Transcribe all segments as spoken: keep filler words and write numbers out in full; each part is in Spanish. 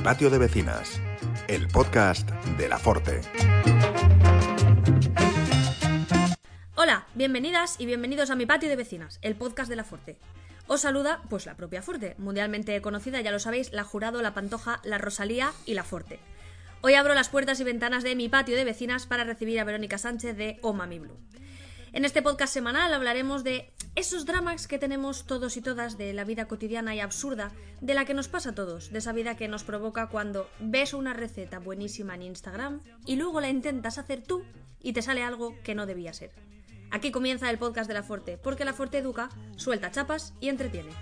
patio de vecinas, el podcast de La Forte. Hola, bienvenidas y bienvenidos a Mi patio de vecinas, el podcast de La Forte. Os saluda, pues, la propia Forte, mundialmente conocida, ya lo sabéis, la Jurado, la Pantoja, la Rosalía y la Forte. Hoy abro las puertas y ventanas de Mi patio de vecinas para recibir a Verónica Sánchez de Oh Mami Blue. En este podcast semanal hablaremos de esos dramas que tenemos todos y todas de la vida cotidiana y absurda, de la que nos pasa a todos, de esa vida que nos provoca cuando ves una receta buenísima en Instagram y luego la intentas hacer tú y te sale algo que no debía ser. Aquí comienza el podcast de La Forte, porque La Forte educa, suelta chapas y entretiene.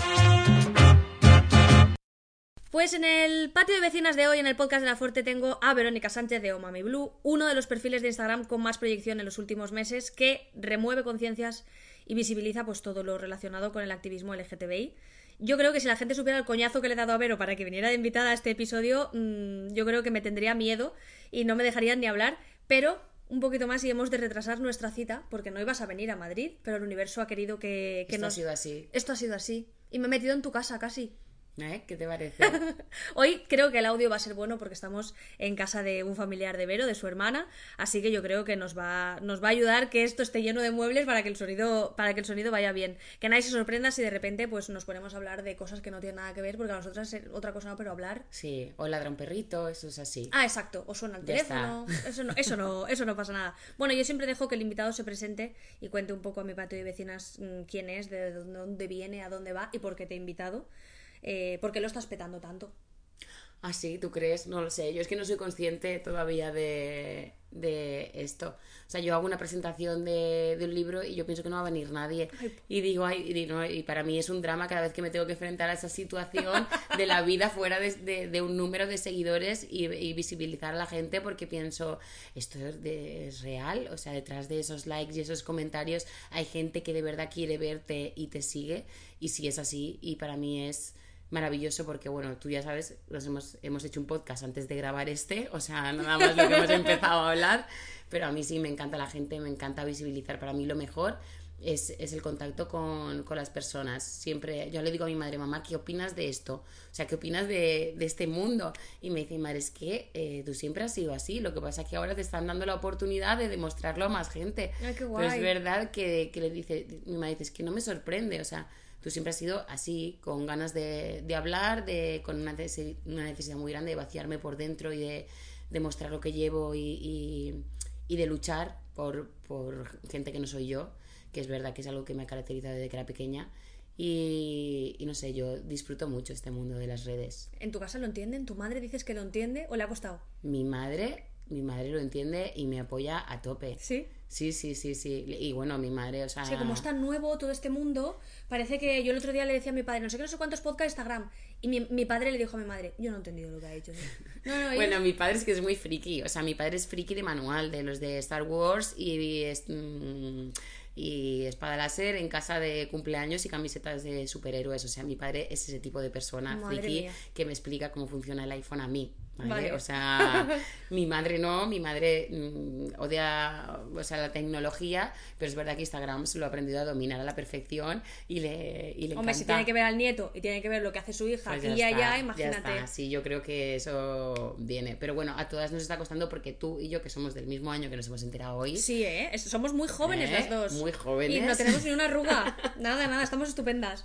Pues en el patio de vecinas de hoy, en el podcast de La Forte, tengo a Verónica Sánchez de Oh Mami Blue, uno de los perfiles de Instagram con más proyección en los últimos meses, que remueve conciencias y visibiliza pues todo lo relacionado con el activismo L G T B I. Yo creo que si la gente supiera el coñazo que le he dado a Vero para que viniera de invitada a este episodio, mmm, yo creo que me tendría miedo y no me dejarían ni hablar, pero un poquito más y hemos de retrasar nuestra cita, porque no ibas a venir a Madrid, pero el universo ha querido que, que Esto nos... ha sido así. Esto ha sido así. Y me he metido en tu casa casi. ¿Eh? ¿Qué te parece? Hoy creo que el audio va a ser bueno porque estamos en casa de un familiar de Vero, de su hermana, así que yo creo que nos va, nos va a ayudar que esto esté lleno de muebles para que el sonido, para que el sonido vaya bien. Que nadie se sorprenda si de repente pues nos ponemos a hablar de cosas que no tienen nada que ver, porque a nosotras es otra cosa no, pero hablar... Sí, o ladra un perrito, eso es así. Ah, exacto, o suena el Ya teléfono, eso no, eso, no, eso no pasa nada. Bueno, yo siempre dejo que el invitado se presente y cuente un poco a mi patio de vecinas mmm, quién es, de dónde viene, a dónde va y por qué te he invitado. Eh, ¿Por qué lo estás petando tanto? ¿Ah, sí? ¿Tú crees? No lo sé. Yo es que no soy consciente todavía de, de esto. O sea, yo hago una presentación de, de un libro y yo pienso que no va a venir nadie. Ay. Y digo, ay, y, no, y para mí es un drama cada vez que me tengo que enfrentar a esa situación de la vida fuera de, de, de un número de seguidores y, y visibilizar a la gente, porque pienso, ¿esto es, de, es real? O sea, detrás de esos likes y esos comentarios hay gente que de verdad quiere verte y te sigue. Y sí es así, y para mí es maravilloso porque, bueno, tú ya sabes, nos hemos, hemos hecho un podcast antes de grabar este, o sea, nada más lo que hemos empezado a hablar, pero a mí sí me encanta la gente, me encanta visibilizar. Para mí lo mejor es, es el contacto con, con las personas. Siempre, yo le digo a mi madre, mamá, ¿qué opinas de esto? O sea, ¿qué opinas de, de este mundo? Y me dice, madre, es que eh, tú siempre has sido así, lo que pasa es que ahora te están dando la oportunidad de demostrarlo a más gente. Ay, qué guay. Pero es verdad que, que le dice, mi madre dice, es que no me sorprende, o sea, tú siempre has sido así, con ganas de, de hablar, de, con una, una necesidad muy grande de vaciarme por dentro y de, de mostrar lo que llevo y, y, y de luchar por, por gente que no soy yo, que es verdad que es algo que me ha caracterizado desde que era pequeña. Y, y no sé, yo disfruto mucho este mundo de las redes. ¿En tu casa lo entienden? ¿Tu madre dices que lo entiende o le ha costado? Mi madre... Mi madre lo entiende y me apoya a tope. ¿Sí? Sí, sí, sí, sí. Y bueno, mi madre, o sea... Sí, como es tan nuevo todo este mundo, parece que yo el otro día le decía a mi padre, no sé qué, no sé cuántos podcasts Instagram. Y mi, mi padre le dijo a mi madre, yo no he entendido lo que ha dicho. No, no, bueno, mi padre es que es muy friki. O sea, mi padre es friki de manual, de los de Star Wars y... y, y espada láser en casa de cumpleaños y camisetas de superhéroes. O sea, mi padre es ese tipo de persona Madre friki mía. Que me explica cómo funciona el iPhone a mí. ¿Vale? Vale. O sea, mi madre no, mi madre mmm, odia, o sea, la tecnología, pero es verdad que Instagram se lo ha aprendido a dominar a la perfección y le, y le Hombre, encanta. si tiene que ver al nieto y tiene que ver lo que hace su hija Pues aquí y ya allá, está, imagínate. Ya está. Sí, yo creo que eso viene. Pero bueno, a todas nos está costando porque tú y yo, que somos del mismo año, que nos hemos enterado hoy. Sí, ¿eh? Somos muy jóvenes ¿eh? las dos. Muy jóvenes. Y no tenemos ni una arruga. Nada, nada, estamos estupendas.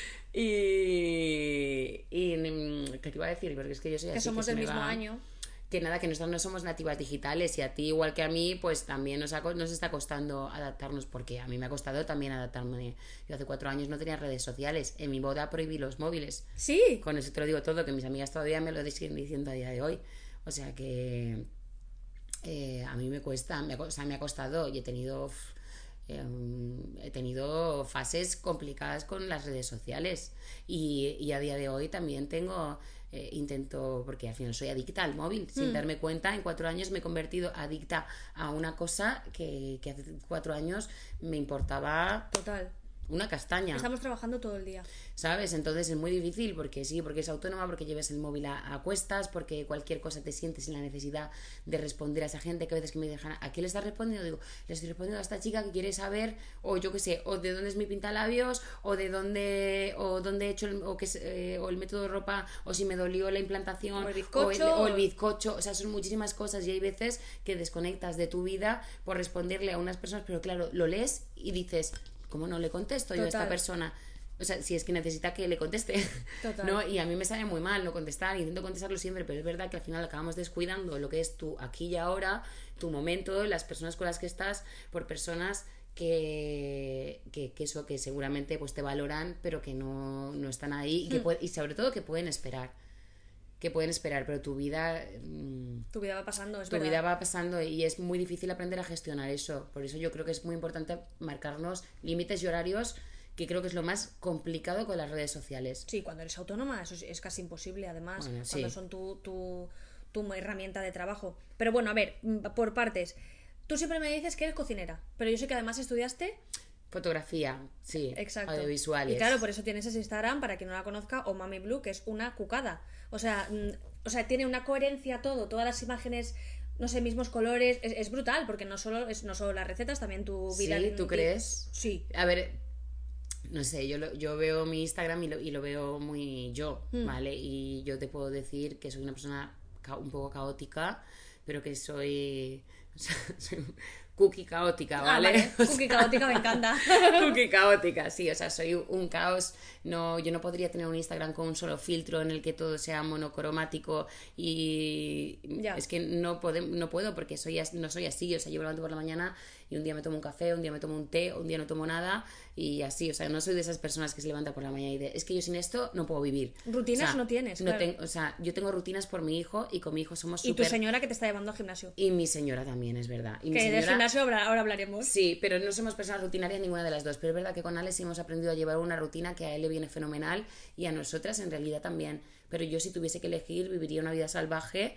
Y... y ¿qué te iba a decir? Porque es que yo soy Que así, somos que del se me mismo va... año. Que nada, que nosotros no somos nativas digitales y a ti igual que a mí pues también nos, ha, nos está costando adaptarnos, porque a mí me ha costado también adaptarme. Yo hace cuatro años no tenía redes sociales, en mi boda prohibí los móviles. Sí. Con eso te lo digo todo, que mis amigas todavía me lo siguen diciendo a día de hoy. O sea que eh, a mí me cuesta, me, o sea, me ha costado y he tenido... Eh, he tenido fases complicadas con las redes sociales y, y a día de hoy también tengo eh, intento, porque al final soy adicta al móvil, mm. sin darme cuenta. En cuatro años me he convertido adicta a una cosa que, que hace cuatro años me importaba total una castaña. Estamos trabajando todo el día. ¿Sabes? Entonces es muy difícil porque sí, porque es autónoma, porque lleves el móvil a, a cuestas, porque cualquier cosa te sientes sin la necesidad de responder a esa gente que a veces que me dejan, ¿a qué le estás respondiendo? Digo, le estoy respondiendo a esta chica que quiere saber, o yo qué sé, o de dónde es mi pintalabios, o de dónde, o dónde he hecho el, o, que es, eh, o el método de ropa, o si me dolió la implantación, o el bizcocho, o el, o el bizcocho, o sea, son muchísimas cosas y hay veces que desconectas de tu vida por responderle a unas personas, pero claro, lo lees y dices, ¿cómo no le contesto yo a esta persona? O sea, si es que necesita que le conteste. Total. ¿No? Y a mí me sale muy mal no contestar, intento contestarlo siempre, pero es verdad que al final acabamos descuidando lo que es tu aquí y ahora, tu momento, las personas con las que estás, por personas que, que, que eso, que seguramente pues te valoran, pero que no, no están ahí y, que Hmm. puede, y sobre todo que pueden esperar. Que pueden esperar, pero tu vida... Tu vida va pasando, es Tu verdad. vida va pasando y es muy difícil aprender a gestionar eso. Por eso yo creo que es muy importante marcarnos límites y horarios, que creo que es lo más complicado con las redes sociales. Sí, cuando eres autónoma eso es, es casi imposible, además, Bueno, cuando sí. son tu, tu, tu herramienta de trabajo. Pero bueno, a ver, por partes. Tú siempre me dices que eres cocinera, pero yo sé que además estudiaste... Fotografía, sí. Exacto. Audiovisuales. Y claro, por eso tienes ese Instagram, para quien no la conozca, o Mami Blue, que es una cucada. O sea, mm, o sea, tiene una coherencia todo, todas las imágenes, no sé, mismos colores, es, es brutal, porque no solo es no solo las recetas, también tu vida. Sí, ¿tú y- crees? Sí. A ver, no sé, yo, lo, yo veo mi Instagram y lo, y lo veo muy yo, Mm. ¿vale? Y yo te puedo decir que soy una persona ca- un poco caótica, pero que soy... O sea, soy un cookie caótica, Ah, ¿vale? vale. O Cookie sea, caótica me encanta. Cookie caótica, sí, o sea, soy un caos. No, yo no podría tener un Instagram con un solo filtro en el que todo sea monocromático y Ya. es que no, pode- no puedo porque soy as- no soy así, o sea, yo me levanto por la mañana y un día me tomo un café, un día me tomo un té, un día no tomo nada y así, o sea, no soy de esas personas que se levanta por la mañana y de, es que yo sin esto no puedo vivir. Rutinas O sea, no tienes, no claro. ten- o sea, yo tengo rutinas por mi hijo y con mi hijo somos Y tu súper... señora que te está llevando al gimnasio. Y mi señora también, es verdad. Y mi Que del señora... gimnasio ahora, ahora hablaremos. Sí, pero no somos personas rutinarias ninguna de las dos. Pero es verdad que con Alex hemos aprendido a llevar una rutina que a él le viene fenomenal y a nosotras en realidad también. Pero yo si tuviese que elegir viviría una vida salvaje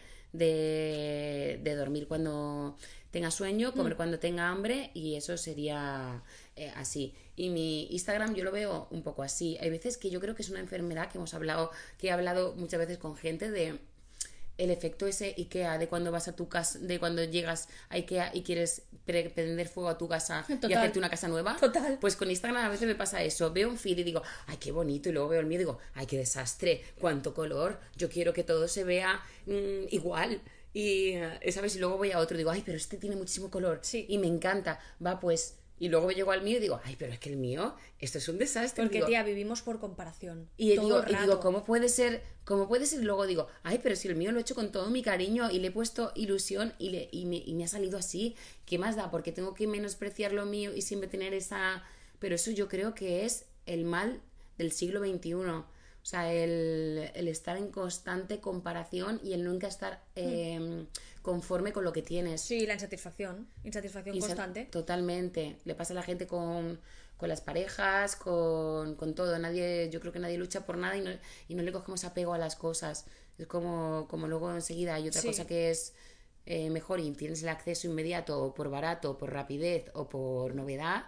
de, de dormir cuando tenga sueño, comer Mm. cuando tenga hambre y eso sería eh, así. Y mi Instagram yo lo veo un poco así. Hay veces que yo creo que es una enfermedad que hemos hablado, que he hablado muchas veces con gente de... El efecto ese IKEA de cuando vas a tu casa, de cuando llegas a IKEA y quieres pre- prender fuego a tu casa y Total. hacerte una casa nueva. Total. Pues con Instagram a veces me pasa eso. Veo un feed y digo, ay, qué bonito. Y luego veo el mío y digo, ay, qué desastre. Cuánto color. Yo quiero que todo se vea mm, igual. Y, eh, ¿sabes? Y luego voy a otro y digo, ay, pero este tiene muchísimo color. Sí. Y me encanta. Va, pues... Y luego llego al mío y digo, ay, pero es que el mío, esto es un desastre. Porque, Digo, tía, vivimos por comparación. y todo digo, el y digo, rato. ¿cómo puede ser? ¿Cómo puede ser? Y luego digo, ay, pero si el mío lo he hecho con todo mi cariño y le he puesto ilusión y, le, y, me, y me ha salido así, ¿qué más da? Porque tengo que menospreciar lo mío y siempre tener esa... Pero eso yo creo que es el mal del siglo veintiuno. O sea, el, el estar en constante comparación y el nunca estar eh, conforme con lo que tienes. Sí, la insatisfacción. Insatisfacción Y se- constante. Totalmente. Le pasa a la gente con, con las parejas, con, con todo. Nadie, yo creo que nadie lucha por nada y no, y no le cogemos apego a las cosas. Es como, como luego enseguida hay otra Sí. cosa que es eh, mejor y tienes el acceso inmediato o por barato, o por rapidez o por novedad.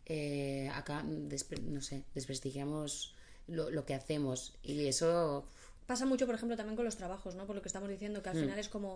Eh, acá, despre- no sé, desprestigiamos lo, lo que hacemos y eso... Pasa mucho, por ejemplo, también con los trabajos, ¿no? Por lo que estamos diciendo, que al Mm. final es como...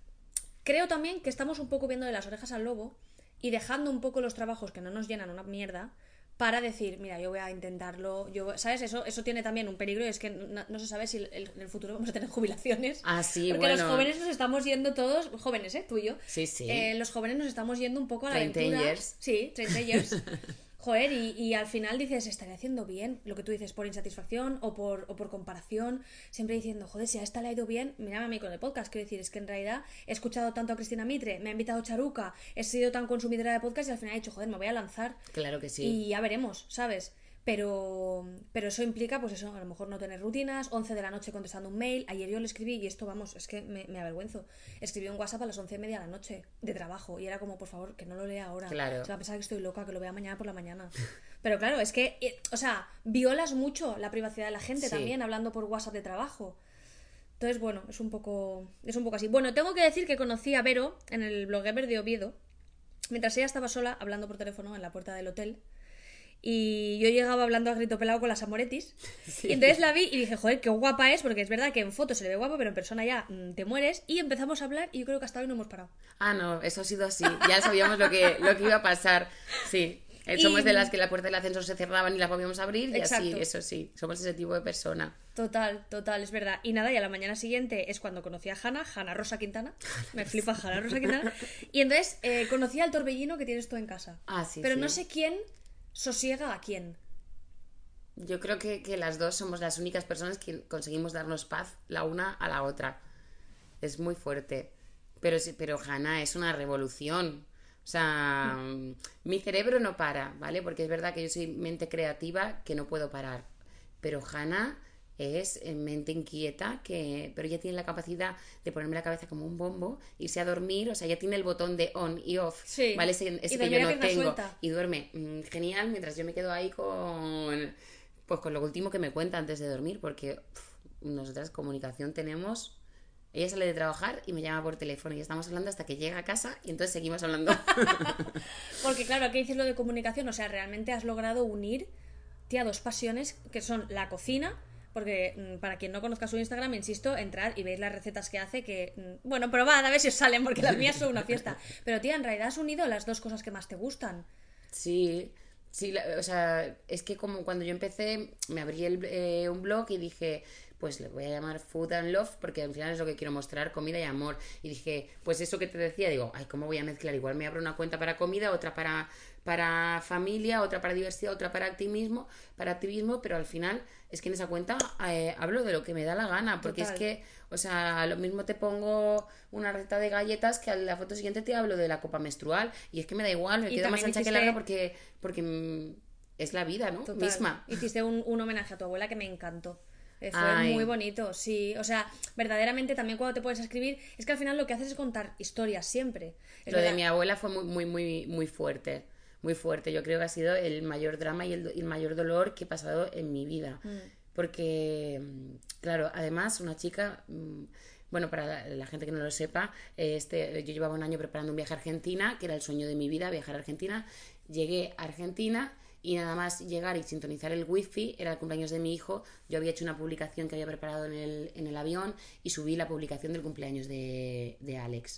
Creo también que estamos un poco viendo de las orejas al lobo y dejando un poco los trabajos que no nos llenan una mierda para decir, mira, yo voy a intentarlo, yo, ¿sabes? Eso, eso tiene también un peligro y es que no, no se sabe si el- el- en el futuro vamos a tener jubilaciones. Ah, sí, Porque bueno. los jóvenes nos estamos yendo todos, jóvenes, ¿eh? Tú y yo. Sí, sí. Eh, los jóvenes nos estamos yendo un poco a la treinta aventura. years. Sí, treinta years. Joder, y, y al final dices, estaré haciendo bien, lo que tú dices, por insatisfacción o por, o por comparación, siempre diciendo, joder, si a esta le ha ido bien, mírame a mí con el podcast, quiero decir, es que en realidad he escuchado tanto a Cristina Mitre, me ha invitado Charuca, he sido tan consumidora de podcast y al final he dicho, joder, me voy a lanzar Claro que sí. y ya veremos, ¿sabes? Pero, pero eso implica, pues eso, a lo mejor no tener rutinas, once de la noche contestando un mail. Ayer yo le escribí, y esto, vamos, es que me, me avergüenzo. Escribí un WhatsApp a las once y media de la noche, de trabajo, y era como, por favor, que no lo lea ahora. Claro. Se va a pensar que estoy loca, que lo vea mañana por la mañana. Pero claro, es que, eh, o sea, violas mucho la privacidad de la gente Sí. también, hablando por WhatsApp de trabajo. Entonces, bueno, es un poco, es un poco así. Bueno, tengo que decir que conocí a Vero en el Bloguever de Oviedo, mientras ella estaba sola hablando por teléfono en la puerta del hotel. y yo llegaba hablando a grito pelado con las amoretis. Sí. Y entonces la vi y dije, joder, qué guapa es, porque es verdad que en fotos se le ve guapa, pero en persona ya mmm, te mueres. Y empezamos a hablar y yo creo que hasta hoy no hemos parado. Ah, no, eso ha sido así. Ya sabíamos lo que, lo que iba a pasar. Sí. Y... Somos de las que la puerta del ascensor se cerraban y la podíamos abrir y Exacto. así, eso sí, somos ese tipo de persona. Total, total, es verdad. Y nada, y a la mañana siguiente es cuando conocí a Hanna, Hanna Rosa Quintana, me flipa Hanna Rosa Quintana, y entonces eh, conocí al torbellino que tienes tú en casa. Ah, sí, Pero sí. no sé quién sosiega a quién. Yo creo que, que las dos somos las únicas personas que conseguimos darnos paz la una a la otra. Es muy fuerte. Pero, pero Hanna es una revolución. O sea, mm. mi cerebro no para, ¿vale? Porque es verdad que yo soy mente creativa que no puedo parar. Pero Hanna es mente inquieta, que pero ella tiene la capacidad de ponerme la cabeza como un bombo, irse a dormir, o sea, ya tiene el botón de on y off, sí. ¿vale? Ese, ese que yo no tengo. Suelta. Y duerme mmm, genial, mientras yo me quedo ahí con, pues con lo último que me cuenta antes de dormir, porque pff, nosotras comunicación tenemos... Ella sale de trabajar y me llama por teléfono y estamos hablando hasta que llega a casa y entonces seguimos hablando. Porque claro, aquí dices lo de comunicación, o sea, realmente has logrado unir, tía, dos pasiones que son la cocina, porque para quien no conozca su Instagram, insisto, entrad y veis las recetas que hace, que, bueno, probad a ver si os salen, porque las mías son una fiesta. Pero tía, en realidad has unido las dos cosas que más te gustan. Sí, sí, la, o sea, es que como cuando yo empecé, me abrí el, eh, un blog y dije... pues le voy a llamar Food and Love, porque al final es lo que quiero mostrar, comida y amor. Y dije, pues eso que te decía, digo, ay, ¿cómo voy a mezclar? Igual me abro una cuenta para comida, otra para, para familia, otra para diversidad, otra para activismo, para activismo, pero al final es que en esa cuenta eh, hablo de lo que me da la gana, porque Total. Es que, o sea, lo mismo te pongo una receta de galletas que a la foto siguiente te hablo de la copa menstrual, y es que me da igual, me queda más ancha hiciste... que larga porque, porque mm, es la vida, ¿no? Total. Misma. Hiciste un, un homenaje a tu abuela que me encantó. Fue Ay. muy bonito, sí. O sea, verdaderamente también cuando te puedes escribir, es que al final lo que haces es contar historias siempre. Es lo verdad. de mi abuela fue muy, muy, muy, muy fuerte. Muy fuerte. Yo creo que ha sido el mayor drama y el, el mayor dolor que he pasado en mi vida. Mm. Porque, claro, además, una chica. Bueno, para la, la gente que no lo sepa, este, yo llevaba un año preparando un viaje a Argentina, que era el sueño de mi vida, viajar a Argentina. Llegué a Argentina. Y nada más llegar y sintonizar el wifi, era el cumpleaños de mi hijo, yo había hecho una publicación que había preparado en el, en el avión y subí la publicación del cumpleaños de, de Alex.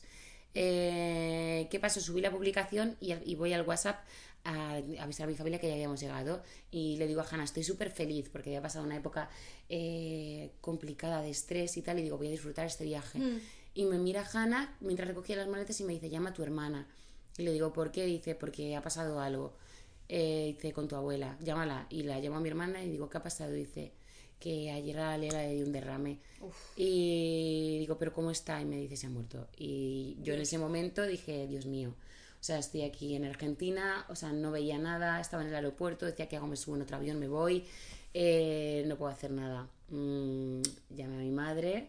Eh, ¿Qué pasó? Subí la publicación y, y voy al WhatsApp a avisar a mi familia que ya habíamos llegado y le digo a Hanna, estoy súper feliz porque había pasado una época eh, complicada de estrés y tal, y digo, voy a disfrutar este viaje. Mm. Y me mira Hanna mientras recogía las maletas y me dice, llama a tu hermana. Y le digo, ¿por qué? Dice, porque ha pasado algo. Eh, dice, con tu abuela, llámala. Y la llamo a mi hermana y digo, ¿qué ha pasado? Dice que ayer a la Lela le dio un derrame. Uf. Y digo, ¿pero cómo está? Y me dice, se ha muerto. Y yo Dios. En ese momento dije, Dios mío, o sea, estoy aquí en Argentina, o sea, no veía nada, estaba en el aeropuerto, decía, ¿qué hago? Me subo en otro avión, me voy, eh, no puedo hacer nada. Mm, llamé a mi madre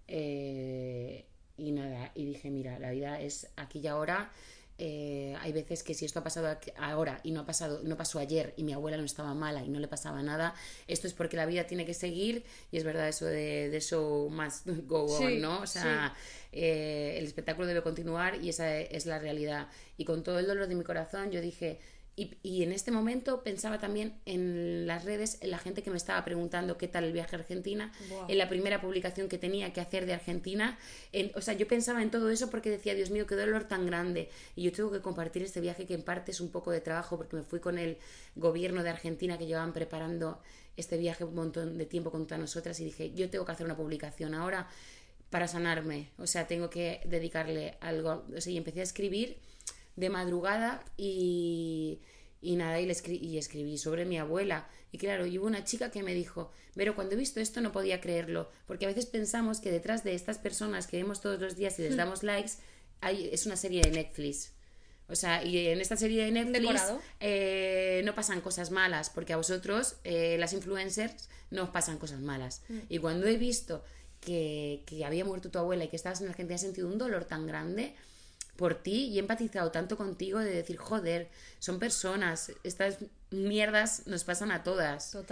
eh, y nada, y dije, mira, la vida es aquí y ahora. Eh, hay veces que si esto ha pasado ahora y no ha pasado, no pasó ayer y mi abuela no estaba mala y no le pasaba nada, esto es porque la vida tiene que seguir, y es verdad eso de, de show must go on, sí, ¿no? O sea, sí. eh, el espectáculo debe continuar y esa es la realidad. Y con todo el dolor de mi corazón yo dije, y, y en este momento pensaba también en las redes, en la gente que me estaba preguntando qué tal el viaje a Argentina, wow. En la primera publicación que tenía que hacer de Argentina, en, o sea, yo pensaba en todo eso porque decía, Dios mío, qué dolor tan grande, y yo tengo que compartir este viaje que en parte es un poco de trabajo porque me fui con el gobierno de Argentina que llevaban preparando este viaje un montón de tiempo con todas nosotras, y dije, yo tengo que hacer una publicación ahora para sanarme, o sea, tengo que dedicarle algo, o sea, y empecé a escribir de madrugada y, y nada, y, le escri- y escribí sobre mi abuela. Y claro, y hubo una chica que me dijo, pero cuando he visto esto no podía creerlo, porque a veces pensamos que detrás de estas personas que vemos todos los días y les damos likes, hay, es una serie de Netflix. O sea, y en esta serie de Netflix eh, no pasan cosas malas, porque a vosotros, eh, las influencers, no os pasan cosas malas. Mm. Y cuando he visto que, que había muerto tu abuela y que estabas en Argentina, he sentido un dolor tan grande por ti y he empatizado tanto contigo de decir, joder, son personas, estas mierdas nos pasan a todas. Total.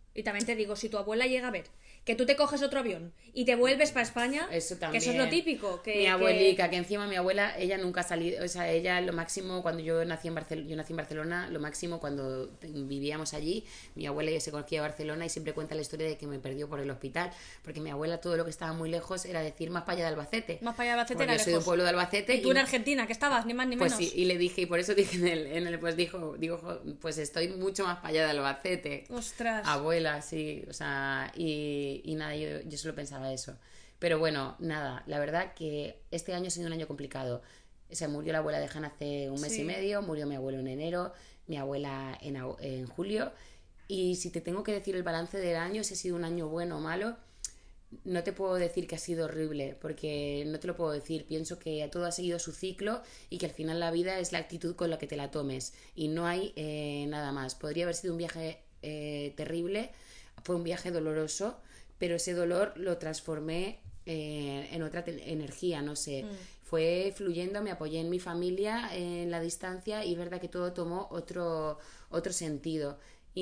Y también te digo, si tu abuela llega a ver que tú te coges otro avión y te vuelves para España, eso también. que eso es lo típico. Que, mi que... abuelica, que encima mi abuela, ella nunca ha salido, o sea, ella lo máximo, cuando yo nací en Barcelona, yo nací en Barcelona, lo máximo cuando vivíamos allí, mi abuela ya se conocía a Barcelona y siempre cuenta la historia de que me perdió por el hospital, porque mi abuela todo lo que estaba muy lejos era decir más para allá de Albacete. Más para allá de Albacete porque era yo soy de un lejos. pueblo de Albacete. Y tú y... en Argentina, que estabas, ni más ni pues menos. sí, y le dije, y por eso dije en el, en el pues dijo, digo, pues estoy mucho más para allá de Albacete. Ostras. Abuela, sí, o sea, y, y nada, yo, yo solo pensaba eso. Pero bueno, nada, la verdad que este año ha sido un año complicado. Se murió la abuela de Han hace un mes Sí. y medio, murió mi abuelo en enero, mi abuela en, en julio. Y si te tengo que decir el balance del año, si ha sido un año bueno o malo, no te puedo decir que ha sido horrible, porque no te lo puedo decir. Pienso que todo ha seguido su ciclo y que al final la vida es la actitud con la que te la tomes. Y no hay eh, nada más. Podría haber sido un viaje eh, terrible, fue un viaje doloroso, pero ese dolor lo transformé eh, en otra te- energía, no sé. Mm. Fue fluyendo, me apoyé en mi familia, en la distancia, y es verdad que todo tomó otro, otro sentido.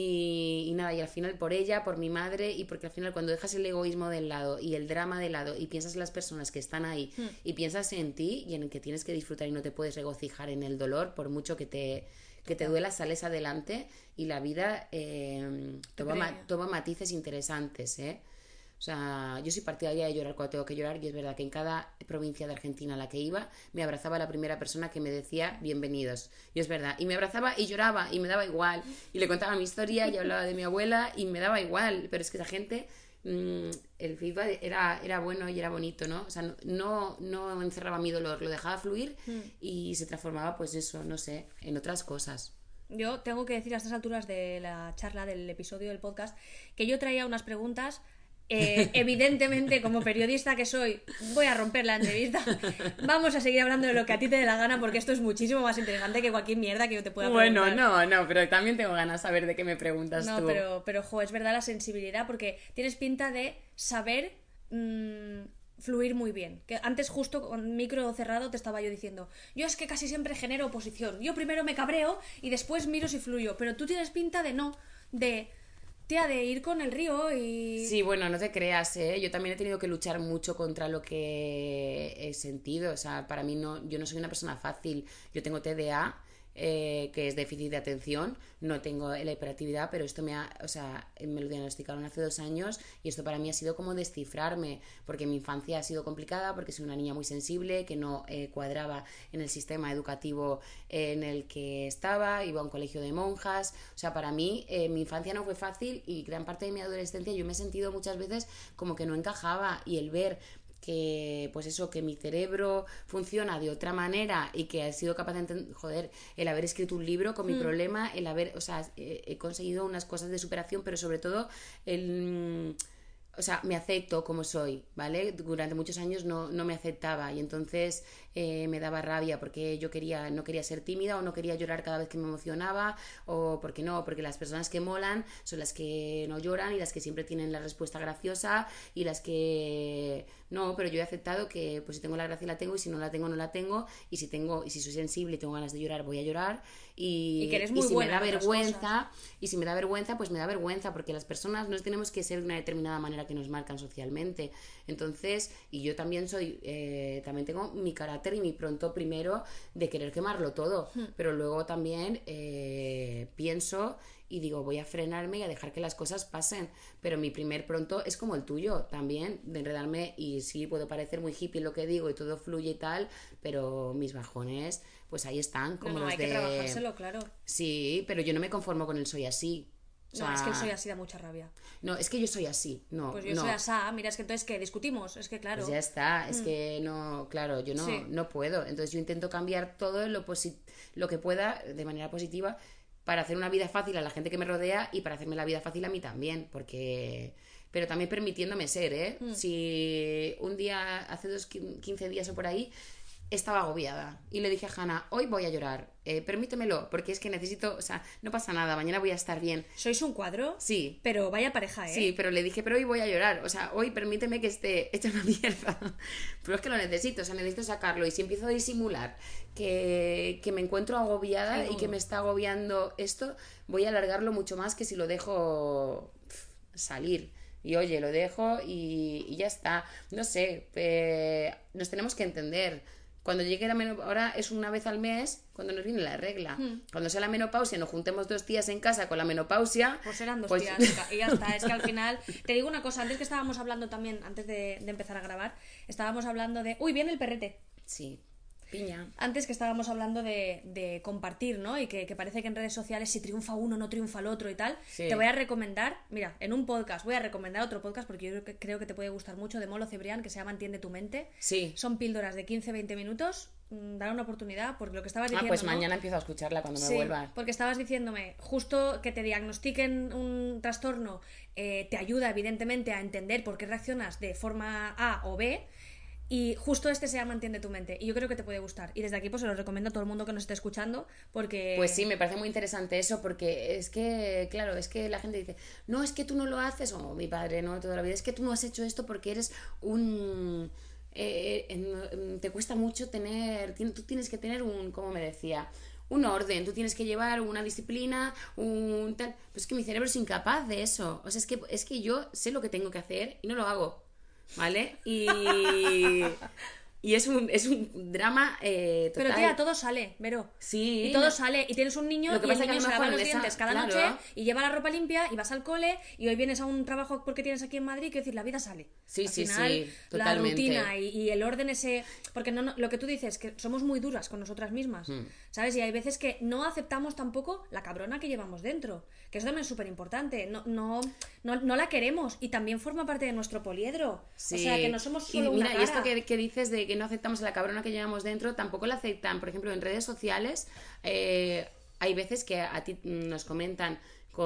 Y, y nada, y al final por ella, por mi madre, y porque al final cuando dejas el egoísmo del lado y el drama de lado y piensas en las personas que están ahí mm. y piensas en ti y en el que tienes que disfrutar y no te puedes regocijar en el dolor, por mucho que te, que te duela, sales adelante y la vida eh, toma, ma- toma matices interesantes, ¿eh? O sea, yo soy partidaria de llorar cuando tengo que llorar, y es verdad que en cada provincia de Argentina a la que iba me abrazaba la primera persona que me decía bienvenidos, y es verdad, y me abrazaba y lloraba y me daba igual, y le contaba mi historia y hablaba de mi abuela y me daba igual, pero es que esa gente, mmm, el feedback era, era bueno y era bonito, ¿no? O sea, no, no, no encerraba mi dolor, lo dejaba fluir mm. y se transformaba, pues eso, no sé, en otras cosas. Yo tengo que decir a estas alturas de la charla, del episodio del podcast, que yo traía unas preguntas. Eh, evidentemente, como periodista que soy, voy a romper la entrevista. Vamos a seguir hablando de lo que a ti te dé la gana, porque esto es muchísimo más interesante que cualquier mierda que yo te pueda preguntar. Bueno, no, no, pero también tengo ganas de saber de qué me preguntas no, tú. No, pero, pero, jo, es verdad la sensibilidad, porque tienes pinta de saber mmm, fluir muy bien. Que antes, justo con micro cerrado, te estaba yo diciendo, yo es que casi siempre genero oposición. Yo primero me cabreo y después miro si fluyo. Pero tú tienes pinta de no, de... Tía, de ir con el río y... Sí, bueno, no te creas, ¿eh? Yo también he tenido que luchar mucho contra lo que he sentido. O sea, para mí no... Yo no soy una persona fácil. Yo tengo T D A, eh, que es déficit de atención. No tengo la hiperactividad, pero esto me ha... O sea, me lo diagnosticaron hace dos años y esto para mí ha sido como descifrarme, porque mi infancia ha sido complicada, porque soy una niña muy sensible, que no eh, cuadraba en el sistema educativo en el que estaba, iba a un colegio de monjas. O sea, para mí eh, mi infancia no fue fácil y gran parte de mi adolescencia yo me he sentido muchas veces como que no encajaba, y el ver que pues eso, que mi cerebro funciona de otra manera y que he sido capaz de entender, joder, el haber escrito un libro con mi mm. problema, el haber, o sea, he, he conseguido unas cosas de superación, pero sobre todo el... O sea, me acepto como soy, ¿vale? Durante muchos años no, no me aceptaba y entonces eh, me daba rabia porque yo quería, no quería ser tímida o no quería llorar cada vez que me emocionaba, o porque no, porque las personas que molan son las que no lloran y las que siempre tienen la respuesta graciosa y las que... No, pero yo he aceptado que pues si tengo la gracia la tengo y si no la tengo no la tengo, y si tengo y si soy sensible y tengo ganas de llorar voy a llorar, y, y, que eres muy y si buena me da vergüenza y si me da vergüenza pues me da vergüenza, porque las personas no tenemos que ser de una determinada manera que nos marcan socialmente. Entonces, y yo también soy eh, también tengo mi carácter y mi pronto primero de querer quemarlo todo, hmm. pero luego también eh, pienso y digo, voy a frenarme y a dejar que las cosas pasen, pero mi primer pronto es como el tuyo también, de enredarme, y sí, puedo parecer muy hippie lo que digo y todo fluye y tal, pero mis bajones pues ahí están, como no, no, los hay de... que trabajárselo, claro. Sí, pero yo no me conformo con el soy así. O sea... No, es que el soy así da mucha rabia. No, es que yo soy así, no. Pues yo no. soy asá, mira, es que entonces, ¿qué? Discutimos, es que claro. Pues ya está, es mm. que no, claro, yo no, sí. no puedo. Entonces yo intento cambiar todo lo, posi- lo que pueda de manera positiva para hacer una vida fácil a la gente que me rodea y para hacerme la vida fácil a mí también, porque... Pero también permitiéndome ser, ¿eh? Mm. Si un día, hace dos, quince días o por ahí, estaba agobiada y le dije a Hanna, hoy voy a llorar, eh, permítemelo, porque es que necesito, o sea, no pasa nada, mañana voy a estar bien. ¿Sois un cuadro? Sí. Pero vaya pareja, ¿eh? Sí, pero le dije, pero hoy voy a llorar, o sea, hoy permíteme que esté hecha una mierda, pero es que lo necesito, o sea, necesito sacarlo, y si empiezo a disimular que, que me encuentro agobiada y que me está agobiando esto, voy a alargarlo mucho más que si lo dejo... salir. Y oye, lo dejo y, y ya está. No sé, eh, nos tenemos que entender. Cuando llegue la menopausia, ahora es una vez al mes cuando nos viene la regla. Hmm. Cuando sea la menopausia, nos juntemos dos días en casa con la menopausia. Pues serán dos pues... días y ya está. Es que al final, te digo una cosa, antes que estábamos hablando también, antes de, de empezar a grabar, estábamos hablando de... ¡Uy, viene el perrete! Sí. Piña. Antes que estábamos hablando de, de compartir, ¿no? Y que, que parece que en redes sociales si triunfa uno no triunfa el otro y tal. Sí. Te voy a recomendar, mira, en un podcast voy a recomendar otro podcast porque yo creo que, creo que te puede gustar mucho, de Molo Cebrián, que se llama Entiende tu mente. Sí. Son píldoras de quince a veinte minutos. Dar una oportunidad, porque lo que estabas diciendo... Ah, pues ¿no? mañana empiezo a escucharla cuando me sí, vuelva. Porque estabas diciéndome, justo que te diagnostiquen un trastorno eh, te ayuda evidentemente a entender por qué reaccionas de forma A o B. Y justo este se llama Entiende tu mente. Y yo creo que te puede gustar. Y desde aquí pues se lo recomiendo a todo el mundo que nos esté escuchando. Porque... Pues sí, me parece muy interesante eso. Porque es que, claro, es que la gente dice, no, es que tú no lo haces. O mi padre, ¿no? Toda la vida. Es que tú no has hecho esto porque eres un... Eh, eh, te cuesta mucho tener... Tú tienes que tener un... ¿Cómo me decía? Un orden. Tú tienes que llevar una disciplina, un tal... Pues es que mi cerebro es incapaz de eso. O sea, es que, es que yo sé lo que tengo que hacer y no lo hago. ¿Vale? Y, y es un, es un drama eh, total. Pero tía, todo sale, Vero. Sí. Y todo no. sale. Y tienes un niño lo que y pasa el niño que se lava los esa... dientes cada claro. noche y lleva la ropa limpia y vas al cole y hoy vienes a un trabajo porque tienes aquí en Madrid. Quiero decir, la vida sale. Sí, al sí, final, sí. Totalmente. La rutina y, y el orden ese... Porque no, no, lo que tú dices, que somos muy duras con nosotras mismas. Hmm. ¿Sabes? Y hay veces que no aceptamos tampoco la cabrona que llevamos dentro. Que eso también es súper importante. No, no, no, no la queremos y también forma parte de nuestro poliedro. Sí. O sea, que no somos solo y mira, una cara. Y esto que, que dices de que no aceptamos a la cabrona que llevamos dentro, tampoco la aceptan. Por ejemplo, en redes sociales eh, hay veces que a ti nos comentan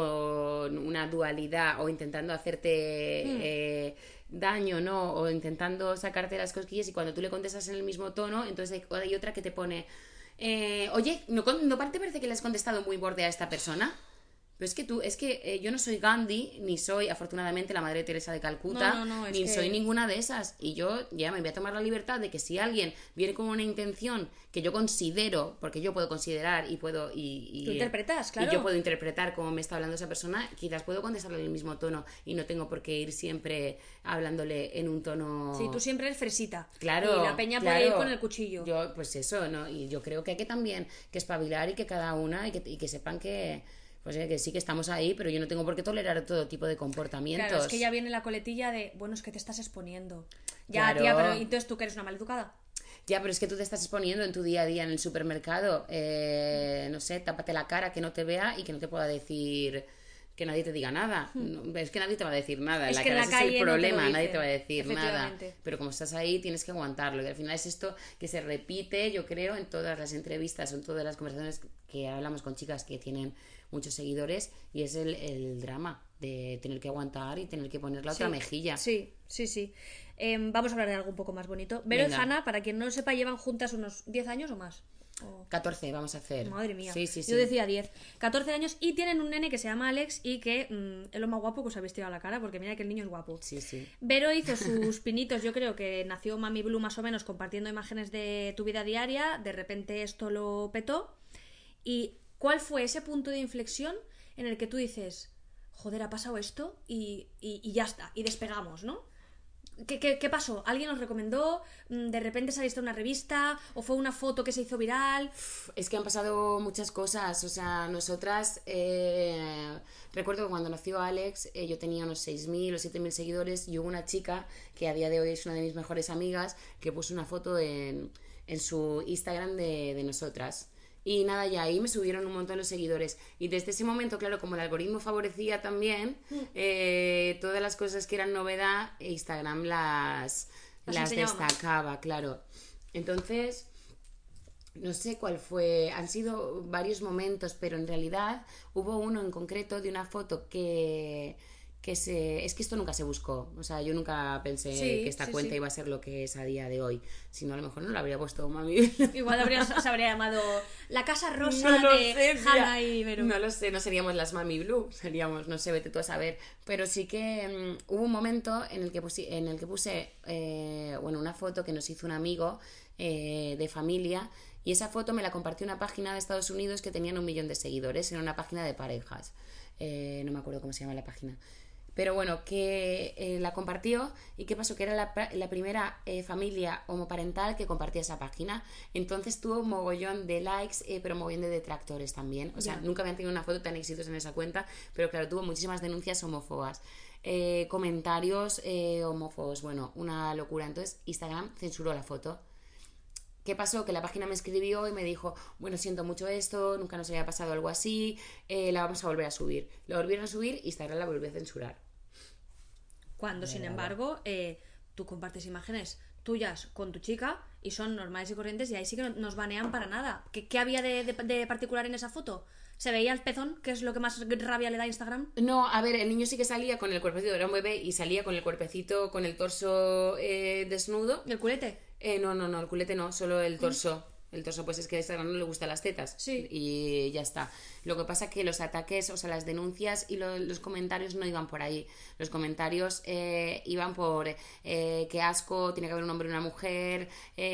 con una dualidad o intentando hacerte mm. eh, daño, ¿no? O intentando sacarte las cosquillas y cuando tú le contestas en el mismo tono, entonces hay, hay otra que te pone eh, oye, ¿no, ¿no te parece que le has contestado muy borde a esta persona? Pero es que tú, es que eh, yo no soy Gandhi, ni soy, afortunadamente, la Madre Teresa de Calcuta, no, no, no, ni que... soy ninguna de esas. Y yo ya me voy a tomar la libertad de que si alguien viene con una intención que yo considero, porque yo puedo considerar y puedo... Y, y, tú interpretas, claro. Y yo puedo interpretar cómo me está hablando esa persona, quizás puedo contestarle en el mismo tono y no tengo por qué ir siempre hablándole en un tono... Sí, tú siempre eres fresita. Claro, y la peña claro. puede ir con el cuchillo. Yo, pues eso, ¿no? Y yo creo que hay que también que espabilar y que cada una y que, y que sepan que... Pues eh, que sí que estamos ahí, pero yo no tengo por qué tolerar todo tipo de comportamientos. Claro, es que ya viene la coletilla de, bueno, es que te estás exponiendo. Ya, claro. tía, pero entonces tú que eres una maleducada. Ya, pero es que tú te estás exponiendo en tu día a día en el supermercado. Eh, no sé, tápate la cara, que no te vea y que no te pueda decir... Que nadie te diga nada. Hmm. Es que nadie te va a decir nada. Es la que cara en la ese calle es el problema, no te nadie te va a decir nada. Efectivamente. Pero como estás ahí, tienes que aguantarlo. Y al final es esto que se repite, yo creo, en todas las entrevistas, en todas las conversaciones que hablamos con chicas que tienen muchos seguidores, y es el, el drama de tener que aguantar y tener que poner la sí, otra mejilla. Sí, sí, sí. Eh, vamos a hablar de algo un poco más bonito. Vero y Hanna, para quien no lo sepa, llevan juntas unos diez años o más. Oh. catorce vamos a hacer. Madre mía. Sí, sí, sí. Yo decía diez. catorce años y tienen un nene que se llama Alex y que mmm, es lo más guapo que os habéis tirado a la cara porque mira que el niño es guapo. Sí, sí. Vero hizo sus pinitos, yo creo que nació Mami Blue más o menos compartiendo imágenes de tu vida diaria, de repente esto lo petó. ¿Y cuál fue ese punto de inflexión en el que tú dices, joder, ha pasado esto y, y, y ya está, y despegamos, ¿no? ¿Qué, qué, ¿Qué pasó? ¿Alguien os recomendó? ¿De repente saliste a una revista? ¿O fue una foto que se hizo viral? Es que han pasado muchas cosas. O sea, nosotras... Eh, recuerdo que cuando nació Alex, eh, yo tenía unos seis mil o siete mil seguidores y hubo una chica que a día de hoy es una de mis mejores amigas que puso una foto en, en su Instagram de, de nosotras. Y nada, ya ahí me subieron un montón los seguidores. Y desde ese momento, claro, como el algoritmo favorecía también, mm. eh, todas las cosas que eran novedad, Instagram las, las, las destacaba, claro. Entonces, no sé cuál fue, han sido varios momentos, pero en realidad hubo uno en concreto de una foto que... que se... es que esto nunca se buscó, o sea, yo nunca pensé sí, que esta sí, cuenta sí. iba a ser lo que es a día de hoy, si no a lo mejor no lo habría puesto Mami. Igual habría, se habría llamado La Casa Rosa no lo de sé, Hanna y Vero. No lo sé, no seríamos las Mami Blue, seríamos, no sé, vete tú a saber, pero sí que um, hubo un momento en el que puse, en el que puse eh, bueno, una foto que nos hizo un amigo eh, de familia, y esa foto me la compartió una página de Estados Unidos que tenían un millón de seguidores, era una página de parejas, eh, no me acuerdo cómo se llama la página. Pero bueno, que eh, la compartió y qué pasó, que era la, la primera eh, familia homoparental que compartía esa página. Entonces tuvo un mogollón de likes, eh, pero un mogollón de detractores también. O sea, Ya. nunca habían tenido una foto tan exitosa en esa cuenta, pero claro, tuvo muchísimas denuncias homófobas. Eh, comentarios eh, homófobos, bueno, una locura. Entonces Instagram censuró la foto. ¿Qué pasó? Que la página me escribió y me dijo, bueno, siento mucho esto, nunca nos había pasado algo así, eh, la vamos a volver a subir. La volvieron a subir y Instagram la volvió a censurar. Cuando, sin embargo, eh, tú compartes imágenes tuyas con tu chica y son normales y corrientes y ahí sí que no nos banean para nada. ¿Qué, qué había de, de, de particular en esa foto? ¿Se veía el pezón, que es lo que más rabia le da a Instagram? No, a ver, el niño sí que salía con el cuerpecito, era un bebé y salía con el cuerpecito, con el torso eh, desnudo. ¿El culete? Eh, no, no, no, el culete no, solo el torso. El torso, pues es que a Instagram no le gustan las tetas. Sí. Y ya está. Lo que pasa es que los ataques, o sea, las denuncias y lo, los comentarios no iban por ahí. Los comentarios eh, iban por eh, qué asco, tiene que haber un hombre y una mujer,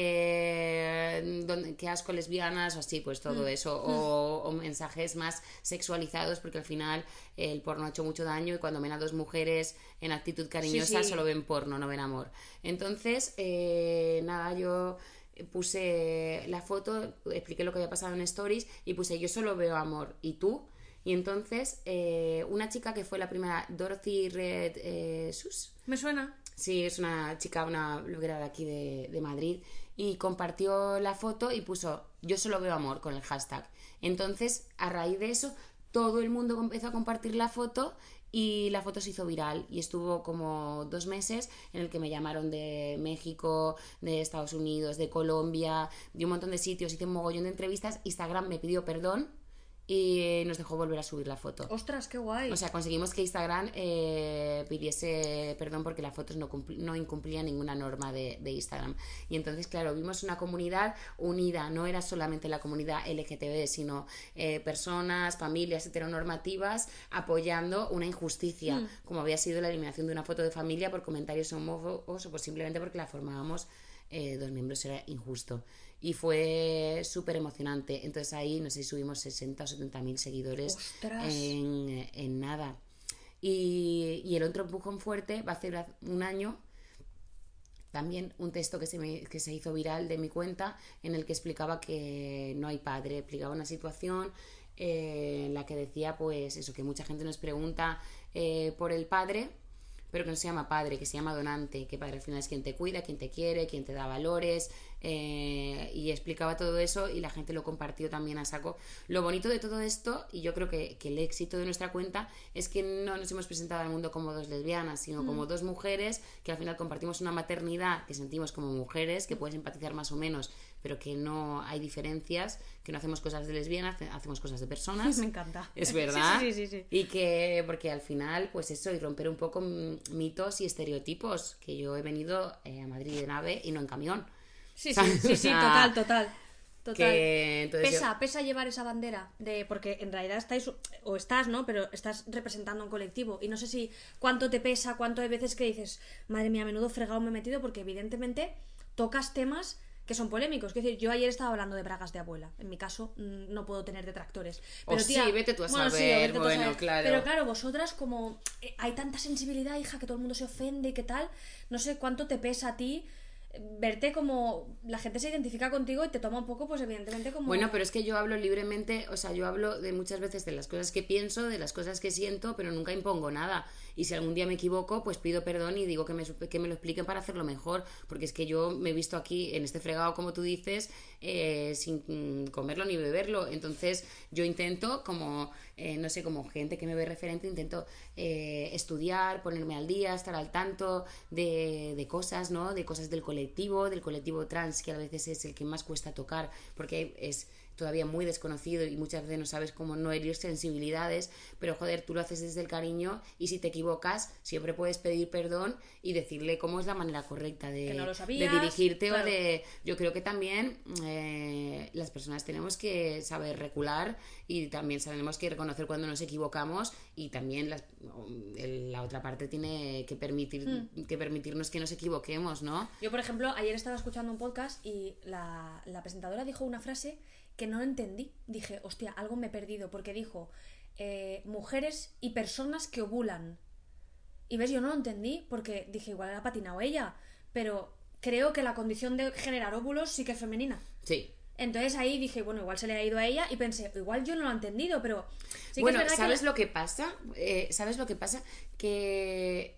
eh, donde, qué asco lesbianas, o así, pues todo Mm. eso. O, o mensajes más sexualizados, porque al final eh, el porno ha hecho mucho daño y cuando ven a dos mujeres en actitud cariñosa Sí, sí. solo ven porno, no ven amor. Entonces, eh, nada, yo puse la foto, expliqué lo que había pasado en Stories y puse yo solo veo amor, ¿y tú? Y entonces eh, una chica que fue la primera, Dorothy Red eh, Sus, ¿Me suena? sí, es una chica, una bloguera de aquí de, de Madrid, y compartió la foto y puso yo solo veo amor con el hashtag. Entonces, a raíz de eso, todo el mundo empezó a compartir la foto y la foto se hizo viral y estuvo como dos meses en el que me llamaron de México, de Estados Unidos, de Colombia, de un montón de sitios, hice un mogollón de entrevistas. Instagram me pidió perdón y nos dejó volver a subir la foto. Ostras, qué guay. O sea, conseguimos que Instagram eh, pidiese perdón porque las fotos no, cumpli- no incumplían ninguna norma de, de Instagram. Y entonces, claro, vimos una comunidad unida. No era solamente la comunidad L G T B, sino eh, personas, familias heteronormativas apoyando una injusticia, Mm. como había sido la eliminación de una foto de familia por comentarios homófobos o pues simplemente porque la formábamos eh, dos miembros. Era injusto. Y fue súper emocionante. Entonces ahí, no sé si subimos sesenta o setenta mil seguidores Ostras. en, en nada. Y, y el otro empujón fuerte va a ser un año también un texto que se, me, que se hizo viral de mi cuenta en el que explicaba que no hay padre, explicaba una situación eh, en la que decía pues eso, que mucha gente nos pregunta eh, por el padre, pero que no se llama padre, que se llama donante, que padre al final es quien te cuida, quien te quiere, quien te da valores, eh, y explicaba todo eso y la gente lo compartió también a saco. Lo bonito de todo esto, y yo creo que, que el éxito de nuestra cuenta, es que no nos hemos presentado al mundo como dos lesbianas, sino mm. como dos mujeres que al final compartimos una maternidad que sentimos como mujeres, que puedes empatizar más o menos, pero que no hay diferencias, que no hacemos cosas de lesbianas, hacemos cosas de personas. Me encanta. Es verdad. Sí, sí, sí, sí, sí. Y que, porque al final, pues eso, y romper un poco mitos y estereotipos, que yo he venido eh, a Madrid en AVE y no en camión. Sí, sí, sí, sí, total, total. Total. Que, entonces pesa, yo... pesa llevar esa bandera de porque en realidad estáis o estás, ¿no? Pero estás representando a un colectivo y no sé si cuánto te pesa, cuánto hay veces que dices, madre mía, menudo fregado me he metido porque evidentemente tocas temas que son polémicos. Es decir, yo ayer estaba hablando de bragas de abuela. En mi caso, no puedo tener detractores. Pero, o tía, sí, vete tú a bueno, saber. Sí, vete tú a bueno, saber. claro. Pero claro, vosotras como eh, hay tanta sensibilidad, hija, que todo el mundo se ofende y qué tal. No sé cuánto te pesa a ti verte como la gente se identifica contigo y te toma un poco, pues evidentemente como... Bueno, pero es que yo hablo libremente, o sea, yo hablo de muchas veces de las cosas que pienso, de las cosas que siento, pero nunca impongo nada. Y si algún día me equivoco, pues pido perdón y digo que me, que me lo expliquen para hacerlo mejor, porque es que yo me he visto aquí en este fregado, como tú dices, eh, sin comerlo ni beberlo. Entonces yo intento, como, eh, no sé, como gente que me ve referente, intento eh, estudiar, ponerme al día, estar al tanto de, de cosas, ¿no? De cosas del colectivo, del colectivo trans, que a veces es el que más cuesta tocar, porque es todavía muy desconocido y muchas veces no sabes cómo no herir sensibilidades, pero joder, tú lo haces desde el cariño y si te equivocas siempre puedes pedir perdón y decirle cómo es la manera correcta de, no lo sabías, de dirigirte, claro. O de... Yo creo que también eh, las personas tenemos que saber recular y también sabemos que reconocer cuando nos equivocamos y también las, la otra parte tiene que, permitir, hmm. que permitirnos que nos equivoquemos, ¿no? Yo, por ejemplo, ayer estaba escuchando un podcast y la, la presentadora dijo una frase que no entendí. Dije, hostia, algo me he perdido, porque dijo eh, mujeres y personas que ovulan. Y ves, yo no lo entendí porque dije, igual la ha patinado ella, pero creo que la condición de generar óvulos sí que es femenina. Sí. Entonces ahí dije, bueno, igual se le ha ido a ella y pensé, igual yo no lo he entendido, pero sí que bueno, es verdad ¿sabes que... lo que pasa? Eh, ¿Sabes lo que pasa? Que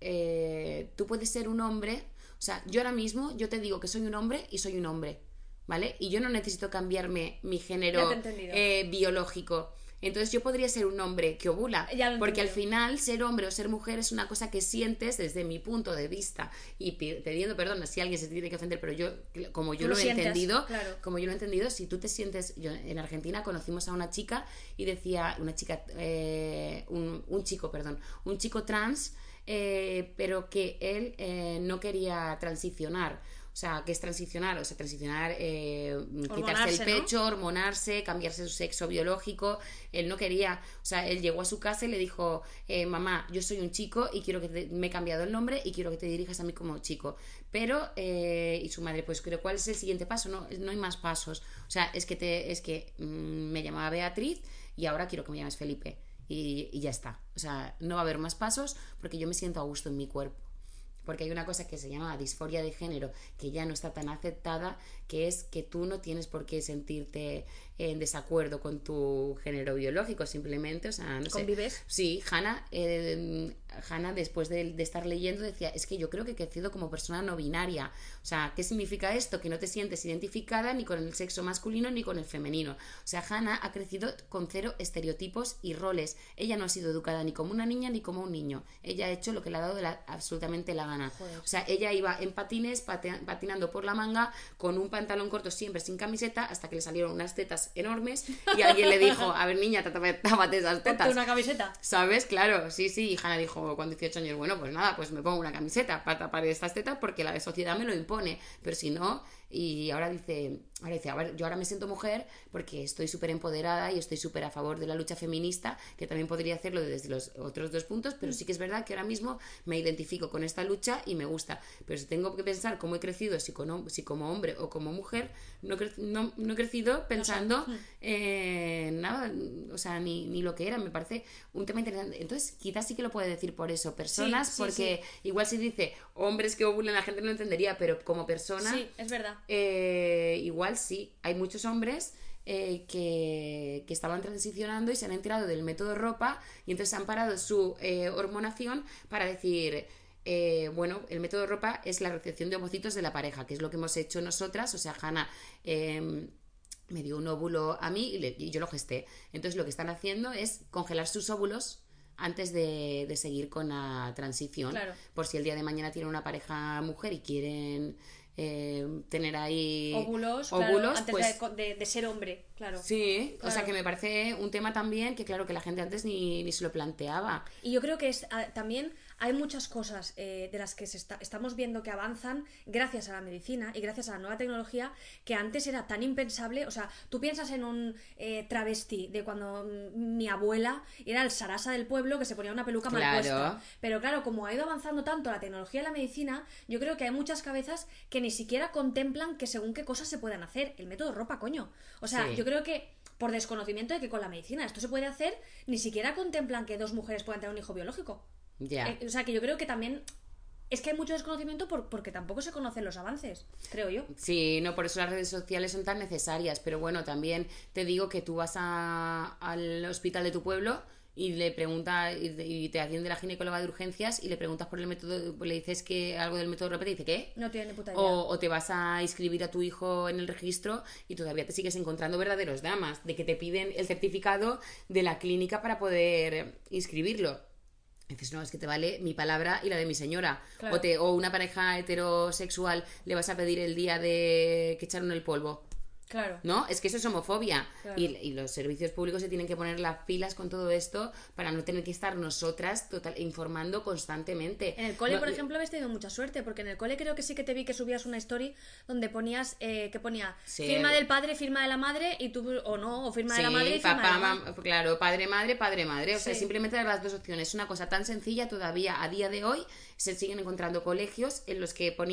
eh, tú puedes ser un hombre, o sea, yo ahora mismo, yo te digo que soy un hombre y soy un hombre, ¿vale? Y yo no necesito cambiarme mi género eh, biológico. Entonces yo podría ser un hombre que ovula, porque al final ser hombre o ser mujer es una cosa que sientes desde mi punto de vista, y pidiendo perdón si alguien se tiene que ofender, pero yo, como yo lo, lo he sientes, entendido, claro. como yo lo he entendido, si tú te sientes, yo en Argentina conocimos a una chica y decía, una chica, eh, un, un chico, perdón, un chico trans, eh, pero que él eh, no quería transicionar. O sea, ¿qué es transicionar? O sea, transicionar, eh, quitarse el pecho, ¿no? Hormonarse, cambiarse su sexo biológico. Él no quería, o sea, él llegó a su casa y le dijo, eh, mamá, yo soy un chico y quiero que te, me he cambiado el nombre y quiero que te dirijas a mí como chico. Pero, eh, y su madre, pues, ¿pero cuál es el siguiente paso? No, no hay más pasos. O sea, es que, te, es que mmm, me llamaba Beatriz y ahora quiero que me llames Felipe. Y, y ya está. O sea, no va a haber más pasos porque yo me siento a gusto en mi cuerpo. Porque hay una cosa que se llama disforia de género, que ya no está tan aceptada, que es que tú no tienes por qué sentirte en desacuerdo con tu género biológico, simplemente, o sea, no sé. ¿Convives? Sí, Hannah, eh, Hannah después de, de estar leyendo decía, es que yo creo que he crecido como persona no binaria. O sea, ¿qué significa esto? Que no te sientes identificada ni con el sexo masculino ni con el femenino. O sea, Hannah ha crecido con cero estereotipos y roles. Ella no ha sido educada ni como una niña ni como un niño. Ella ha hecho lo que le ha dado de la, absolutamente la gana. Joder. O sea, ella iba en patines, pate, patinando por la manga, con un pantalón corto siempre sin camiseta, hasta que le salieron unas tetas enormes y alguien le dijo, a ver niña, tápate esas tetas. ¿Ponte una camiseta? ¿Sabes? Claro, sí, sí. Y Hannah dijo con dieciocho años, bueno, pues nada, pues me pongo una camiseta para tapar estas tetas porque la sociedad me lo impone, pero si no... Y ahora dice, ahora dice, a ver, yo ahora me siento mujer porque estoy súper empoderada y estoy súper a favor de la lucha feminista, que también podría hacerlo desde los otros dos puntos, pero sí que es verdad que ahora mismo me identifico con esta lucha y me gusta. Pero si tengo que pensar cómo he crecido, si, con, si como hombre o como mujer, no, cre no, no he crecido pensando no sé. eh, nada, o sea, ni, ni lo que era. Me parece un tema interesante. Entonces, quizás sí que lo puede decir por eso, personas, sí, sí, porque sí. Igual si dice hombres que ovulan, la gente no lo entendería, pero como persona... Sí, es verdad. Eh, igual sí, hay muchos hombres eh, que, que estaban transicionando y se han enterado del método ropa y entonces han parado su eh, hormonación para decir, eh, bueno, el método ropa es la recepción de ovocitos de la pareja, que es lo que hemos hecho nosotras. O sea, Hannah eh, me dio un óvulo a mí y, le, y yo lo gesté. Entonces lo que están haciendo es congelar sus óvulos antes de, de seguir con la transición, claro. Por si el día de mañana tienen una pareja mujer y quieren... Eh, tener ahí óvulos, óvulos claro, antes pues, de, de, de ser hombre, claro. Sí, claro. O sea que me parece un tema también que claro que la gente antes ni, ni se lo planteaba. Y yo creo que es, a, también hay muchas cosas eh, de las que se está, estamos viendo que avanzan gracias a la medicina y gracias a la nueva tecnología que antes era tan impensable. O sea, tú piensas en un eh, travesti de cuando mi abuela era el Sarasa del pueblo que se ponía una peluca claro. mal puesta. Pero claro, como ha ido avanzando tanto la tecnología y la medicina, yo creo que hay muchas cabezas que ni siquiera contemplan que según qué cosas se puedan hacer. El método ropa, coño. O sea, sí. Yo creo que por desconocimiento de que con la medicina esto se puede hacer, ni siquiera contemplan que dos mujeres puedan tener un hijo biológico. Ya. Eh, o sea, que yo creo que también es que hay mucho desconocimiento por, porque tampoco se conocen los avances, creo yo. Sí, no, por eso las redes sociales son tan necesarias. Pero bueno, también te digo que tú vas a, al hospital de tu pueblo y le pregunta y te atiende la ginecóloga de urgencias y le preguntas por el método, le dices que algo del método ropa y te dice ¿qué? No tiene ni puta idea. O, o te vas a inscribir a tu hijo en el registro y todavía te sigues encontrando verdaderos dramas de que te piden el certificado de la clínica para poder inscribirlo. Y dices, no, es que te vale mi palabra y la de mi señora. Claro. O, te, o una pareja heterosexual le vas a pedir el día de que echaron el polvo. Claro. ¿No? Es que eso es homofobia. Claro. Y, y los servicios públicos se tienen que poner las pilas con todo esto para no tener que estar nosotras total, informando constantemente. En el cole, no, por ejemplo, habéis tenido mucha suerte, porque en el cole creo que sí que te vi que subías una story donde ponías, eh, que ponía sí. firma del padre, firma de la madre, y tú, o no, o firma sí, de la madre y firma papá, de la madre. Claro, padre, madre, padre, madre. O sí. sea, simplemente dar las dos opciones. Es una cosa tan sencilla todavía a día de hoy. Se siguen encontrando colegios en los que ponía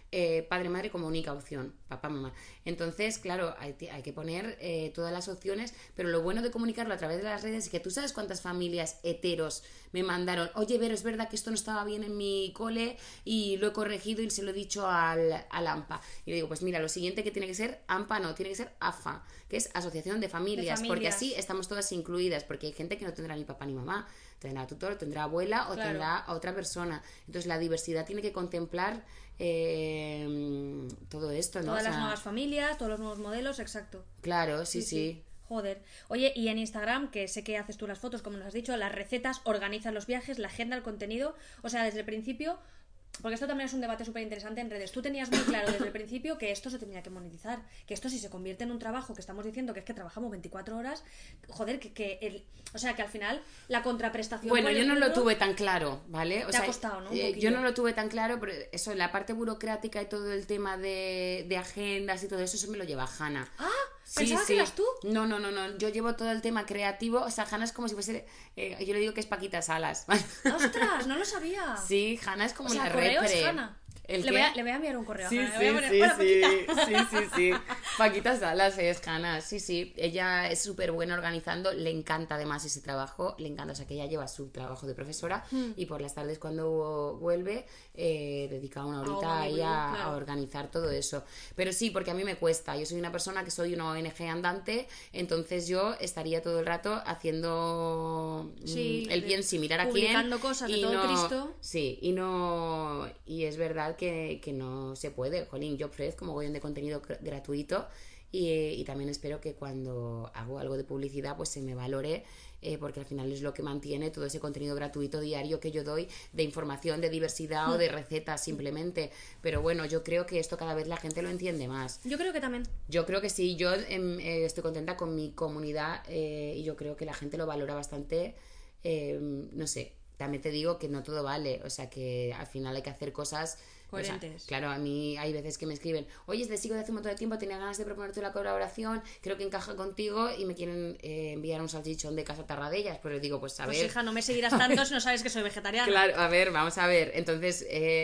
eh, padre-madre como única opción, papá-mamá. Entonces, claro, hay, hay que poner eh, todas las opciones, pero lo bueno de comunicarlo a través de las redes es que tú sabes cuántas familias heteros me mandaron, oye, Vero, es verdad que esto no estaba bien en mi cole y lo he corregido y se lo he dicho al, al AMPA. Y le digo, pues mira, lo siguiente que tiene que ser AMPA no, tiene que ser AFA, que es Asociación de Familias, de familias. Porque así estamos todas incluidas, porque hay gente que no tendrá ni papá ni mamá, tendrá tutor, tendrá abuela o claro. tendrá a otra persona. Entonces la diversidad tiene que contemplar eh, todo esto, ¿no? Todas o sea, las nuevas familias, todos los nuevos modelos, exacto. Claro, sí, sí. sí. Joder. Oye, y en Instagram, que sé que haces tú las fotos, como nos has dicho, las recetas, organizas los viajes, la agenda, el contenido, o sea, desde el principio... Porque esto también es un debate súper interesante en redes. Tú tenías muy claro desde el principio que esto se tenía que monetizar. Que esto, si se convierte en un trabajo, que estamos diciendo que es que trabajamos veinticuatro horas, joder, que, que el, o sea, que al final la contraprestación... Bueno, yo no lo tuve tan claro, ¿vale? O te sea, ha costado, ¿no? Eh, yo no lo tuve tan claro, pero eso, la parte burocrática y todo el tema de, de agendas y todo eso, eso me lo lleva Hanna. ¡Ah! Sí, Pensaba sí. que eras tú. No, no, no, no. Yo llevo todo el tema creativo. O sea, Hanna es como si fuese. Eh, yo le digo que es Paquita Salas. ¡Ostras! No lo sabía. Sí, Hanna es como o sea, la correo repre. Es Hanna. ¿El le, voy a, le voy a enviar un correo. Sí, a sí, poner, sí, Hola, sí, Paquita. sí, sí, sí. Paquita Salas es Hanna, sí, sí. Ella es súper buena organizando, le encanta además ese trabajo, le encanta, o sea que ella lleva su trabajo de profesora mm. y por las tardes cuando vuelve eh, dedica una horita oh, a ella claro. a organizar todo eso. Pero sí, porque a mí me cuesta, yo soy una persona que soy una O N G andante, entonces yo estaría todo el rato haciendo sí, el bien sin mirar a quién. Publicando cosas de todo no, Cristo. Sí, y no y es verdad que, que no no se puede, jolín, yo ofrezco mogollón de contenido gr- gratuito y, y también espero que cuando hago algo de publicidad pues se me valore eh, porque al final es lo que mantiene todo ese contenido gratuito diario que yo doy de información, de diversidad mm. o de recetas simplemente, pero bueno, yo creo que esto cada vez la gente lo entiende más. Yo creo que también. Yo creo que sí, yo eh, estoy contenta con mi comunidad eh, y yo creo que la gente lo valora bastante, eh, no sé, también te digo que no todo vale, o sea que al final hay que hacer cosas coherentes. O sea, claro, a mí hay veces que me escriben, oye, te sigo de hace un montón de tiempo, tenía ganas de proponerte la colaboración, creo que encaja contigo y me quieren eh, enviar un salchichón de Casa Tarradellas, pero digo, pues a pues ver... hija, no me seguirás tanto si no sabes que soy vegetariana. Claro, a ver, vamos a ver, entonces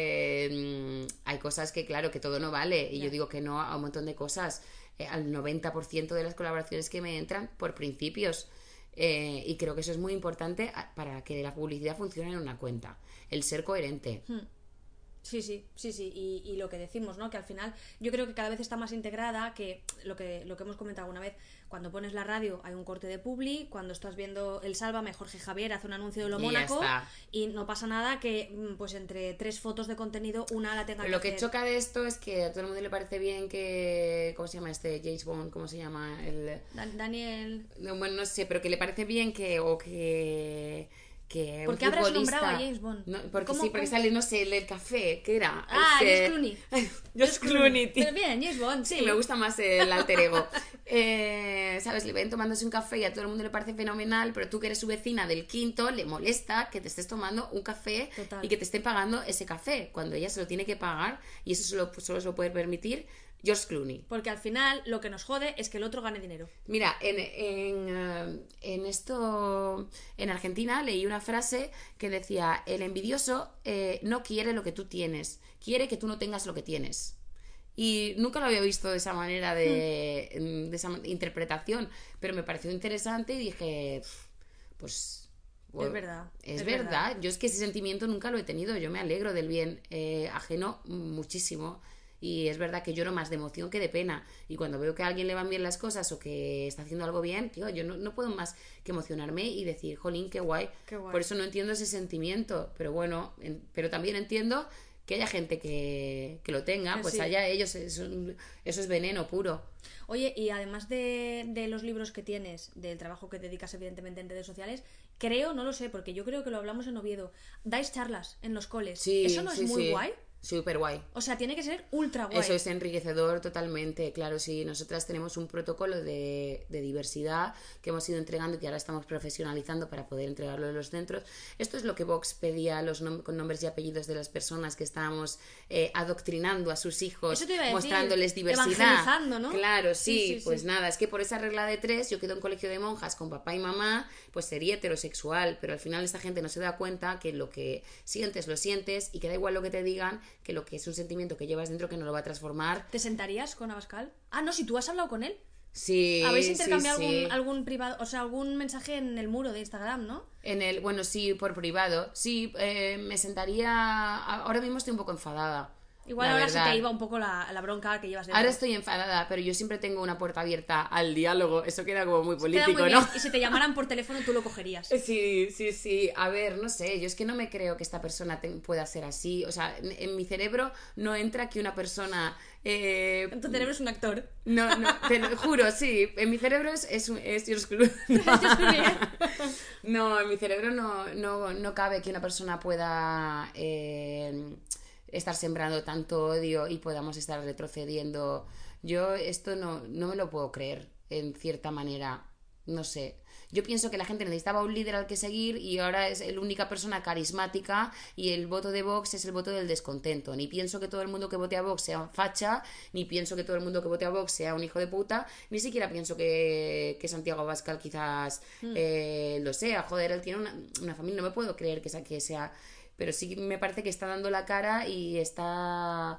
eh, hay cosas que claro, que todo no vale y ya. Yo digo que no a un montón de cosas, eh, al noventa por ciento de las colaboraciones que me entran por principios. Eh, y creo que eso es muy importante para que la publicidad funcione en una cuenta, el ser coherente. Hmm. Sí, sí, sí, sí, y, y lo que decimos, ¿no? Que al final yo creo que cada vez está más integrada, que lo que lo que hemos comentado alguna vez, cuando pones la radio hay un corte de publi, cuando estás viendo el Sálvame, Jorge Javier hace un anuncio de lo Mónaco y no pasa nada que pues entre tres fotos de contenido una la tenga que Lo que hacer. choca de esto es que a todo el mundo le parece bien que... ¿Cómo se llama este? James Bond, ¿cómo se llama? El... Dan- Daniel... Bueno, no sé, pero que le parece bien que... o que... Que ¿por qué habrás nombrado a James Bond? No, porque ¿Cómo, sí, porque cómo? sale, no sé, el del café, ¿qué era? Ah, Ese... George Clooney. George Clooney, tío. Pero bien, James Bond, sí. Sí, me gusta más el alter ego. eh, ¿Sabes? Le ven tomándose un café y a todo el mundo le parece fenomenal, pero tú que eres su vecina del quinto, le molesta que te estés tomando un café Total. Y que te estén pagando ese café, cuando ella se lo tiene que pagar y eso solo, solo se lo puede permitir George Clooney. Porque al final lo que nos jode es que el otro gane dinero. Mira, en, en, uh, en esto, en Argentina leí una frase que decía, el envidioso eh, no quiere lo que tú tienes, quiere que tú no tengas lo que tienes. Y nunca lo había visto de esa manera de, mm. de esa interpretación, pero me pareció interesante y dije, pues... Bueno, es verdad. Es, es verdad. verdad. Yo es que ese sentimiento nunca lo he tenido, yo me alegro del bien eh, ajeno muchísimo. Y es verdad que lloro más de emoción que de pena. Y cuando veo que a alguien le van bien las cosas o que está haciendo algo bien, tío, yo no, no puedo más que emocionarme y decir, jolín, qué guay. Qué guay. Por eso no entiendo ese sentimiento. Pero bueno, en, pero también entiendo que haya gente que, que lo tenga, pues sí. Allá ellos, eso, eso es veneno puro. Oye, y además de, de los libros que tienes, del trabajo que dedicas evidentemente en redes sociales, creo, no lo sé, porque yo creo que lo hablamos en Oviedo, dais charlas en los coles. Sí, ¿eso no es sí, muy sí. guay? Súper guay. O sea, tiene que ser ultra guay. Eso es enriquecedor totalmente, claro, sí. Nosotras tenemos un protocolo de, de diversidad que hemos ido entregando y que ahora estamos profesionalizando para poder entregarlo en los centros. Esto es lo que Vox pedía los nom- con nombres y apellidos de las personas que estábamos eh, adoctrinando a sus hijos, Eso te iba a decir, mostrándoles diversidad. evangelizando, ¿no? Claro, sí, sí, sí pues sí. nada, es que por esa regla de tres yo quedo en colegio de monjas con papá y mamá, pues sería heterosexual, pero al final esta gente no se da cuenta que lo que sientes lo sientes y que da igual lo que te digan, que lo que es un sentimiento que llevas dentro que no lo va a transformar. ¿Te sentarías con Abascal? Ah, no, si tú has hablado con él. Sí, ¿Habéis intercambiado sí, algún, sí. algún privado, o sea, algún mensaje en el muro de Instagram, ¿no? En el, bueno, sí, por privado. Sí, eh, me sentaría... Ahora mismo estoy un poco enfadada. Igual la ahora verdad. se te iba un poco la, la bronca que llevas dentro. Ahora estoy enfadada, pero yo siempre tengo una puerta abierta al diálogo. Eso queda como muy político, Queda muy bien. ¿no? Y si te llamaran por teléfono, tú lo cogerías. Sí, sí, sí. A ver, no sé, yo es que no me creo que esta persona te- pueda ser así. O sea, en, en mi cerebro no entra que una persona... Eh, En tu cerebro es un actor. No, no, te lo juro, sí. En mi cerebro es, es, un- es George Clooney. No, en mi cerebro no, no, no cabe que una persona pueda eh, estar sembrando tanto odio y podamos estar retrocediendo. Yo esto no, no me lo puedo creer, en cierta manera. No sé. Yo pienso que la gente necesitaba un líder al que seguir y ahora es la única persona carismática y el voto de Vox es el voto del descontento. Ni pienso que todo el mundo que vote a Vox sea facha, ni pienso que todo el mundo que vote a Vox sea un hijo de puta, ni siquiera pienso que, que Santiago Abascal quizás mm. eh, lo sea. Joder, él tiene una, una familia, no me puedo creer que sea, que sea... Pero sí me parece que está dando la cara y está...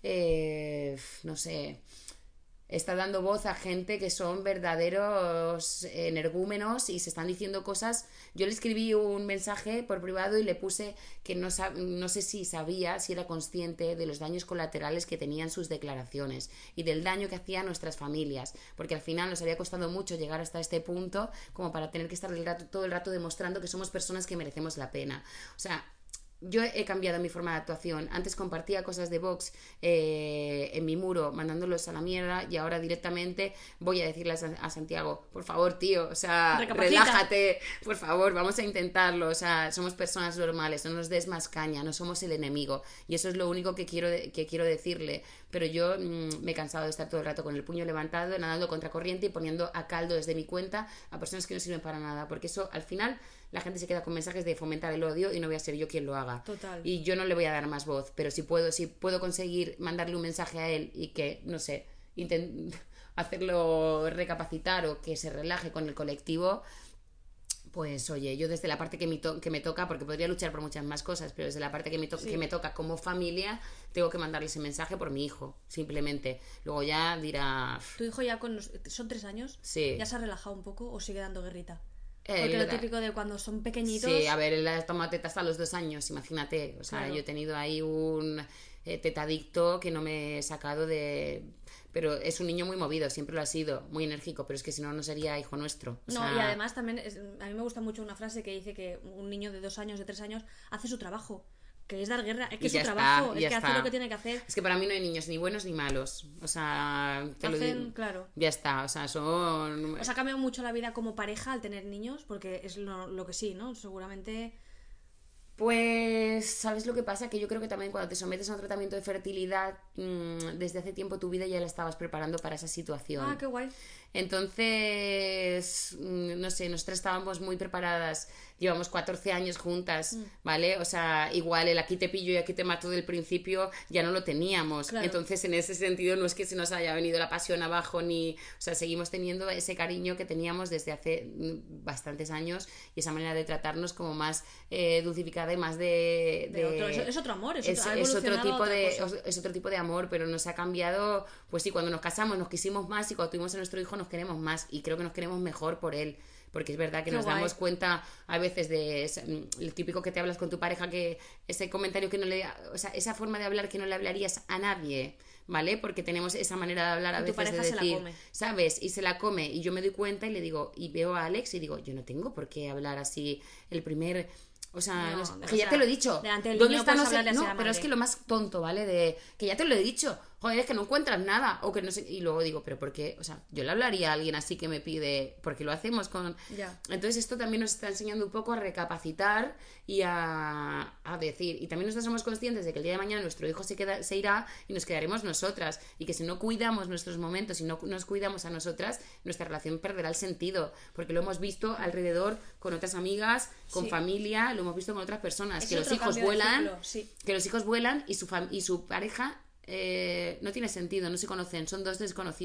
Eh, no sé... Está dando voz a gente que son verdaderos energúmenos y se están diciendo cosas. Yo le escribí un mensaje por privado y le puse que no, sab- no sé si sabía, si era consciente de los daños colaterales que tenían sus declaraciones y del daño que hacían nuestras familias, porque al final nos había costado mucho llegar hasta este punto como para tener que estar el rato, todo el rato demostrando que somos personas que merecemos la pena. O sea... Yo he cambiado mi forma de actuación. Antes compartía cosas de Vox eh, en mi muro, mandándolos a la mierda, y ahora directamente voy a decirle a, San- a Santiago, por favor, tío, o sea, Recapacita. relájate, por favor, vamos a intentarlo. O sea, somos personas normales, no nos des más caña, no somos el enemigo. Y eso es lo único que quiero, de- que quiero decirle. Pero yo mmm, me he cansado de estar todo el rato con el puño levantado, nadando contracorriente y poniendo a caldo desde mi cuenta a personas que no sirven para nada, porque eso al final la gente se queda con mensajes de fomentar el odio y no voy a ser yo quien lo haga. Total. Y yo no le voy a dar más voz, pero si puedo, si puedo conseguir mandarle un mensaje a él y que, no sé, intent- hacerlo recapacitar o que se relaje con el colectivo, pues oye, yo desde la parte que me, to- que me toca, porque podría luchar por muchas más cosas, pero desde la parte que me, to- Sí. que me toca como familia, tengo que mandarle ese mensaje por mi hijo, simplemente. Luego ya dirá... ¿Tu hijo ya con los... son tres años? Sí. ¿Ya se ha relajado un poco o sigue dando guerrita? Eh, Porque le lo da- típico de cuando son pequeñitos... Sí, a ver, él ha tomado teta hasta los dos años, imagínate. O sea, Claro. yo he tenido ahí un eh, tetadicto que no me he sacado de... Pero es un niño muy movido, siempre lo ha sido, muy enérgico, pero es que si no, no sería hijo nuestro. O No, sea, y además también, es- a mí me gusta mucho una frase que dice que un niño de dos años, de tres años, hace su trabajo. Que es dar guerra, es que y es su ya está, trabajo, y es ya que está. hace lo que tiene que hacer. Es que para mí no hay niños ni buenos ni malos. O sea, te lo Hacen, digo. claro. Ya está, o sea, son... Os ha cambiado mucho la vida como pareja al tener niños, porque es lo, lo que sí, ¿no? Seguramente... Pues, ¿sabes lo que pasa? Que yo creo que también cuando te sometes a un tratamiento de fertilidad, mmm, desde hace tiempo tu vida ya la estabas preparando para esa situación. Ah, qué guay. Entonces, mm, no sé, nosotras estábamos muy preparadas, llevamos catorce años juntas, mm. ¿vale? O sea, igual el aquí te pillo y aquí te mato del principio ya no lo teníamos. Claro. Entonces, en ese sentido, no es que se nos haya venido la pasión abajo, ni... O sea, seguimos teniendo ese cariño que teníamos desde hace mm, bastantes años y esa manera de tratarnos como más eh, dulcificada y más de... De de... otro, es, es otro amor, es, Es, otro, ha es otro evolucionado a tipo otra de cosa. es otro tipo de amor, pero nos ha cambiado. Pues sí, cuando nos casamos nos quisimos más y cuando tuvimos a nuestro hijo nos queremos más y creo que nos queremos mejor por él, porque es verdad que Qué nos guay. damos cuenta a veces de ese- el típico que te hablas con tu pareja, que ese comentario que no le, o sea, esa forma de hablar que no le hablarías a nadie, ¿vale? Porque tenemos esa manera de hablar a Y tu veces de pareja se la decir, come. ¿sabes? Y se la come y yo me doy cuenta y le digo, y veo a Alex y digo, yo no tengo por qué hablar así el primer... O sea, No, no sé, o que ya sea, te lo he dicho. delante del ¿Dónde niño está? puedes No sé. hablarle así a No, la pero es madre. que lo más tonto, ¿vale? De que ya te lo he dicho. Joder, es que no encuentras nada. O que no sé. Y luego digo, ¿pero por qué? O sea, yo le hablaría a alguien así que me pide. Porque lo hacemos con. Ya. Entonces, esto también nos está enseñando un poco a recapacitar y a, a decir. Y también nosotros somos conscientes de que el día de mañana nuestro hijo se, queda, se irá y nos quedaremos nosotras. Y que si no cuidamos nuestros momentos, si no nos cuidamos a nosotras, nuestra relación perderá el sentido. Porque lo hemos visto alrededor con otras amigas, con Sí. familia, lo hemos visto con otras personas. Es que los otro hijos cambio de vuelan. ciclo, sí. Que los hijos vuelan y su, fam- y su pareja eh, no tiene sentido, no se conocen, son dos desconocidos.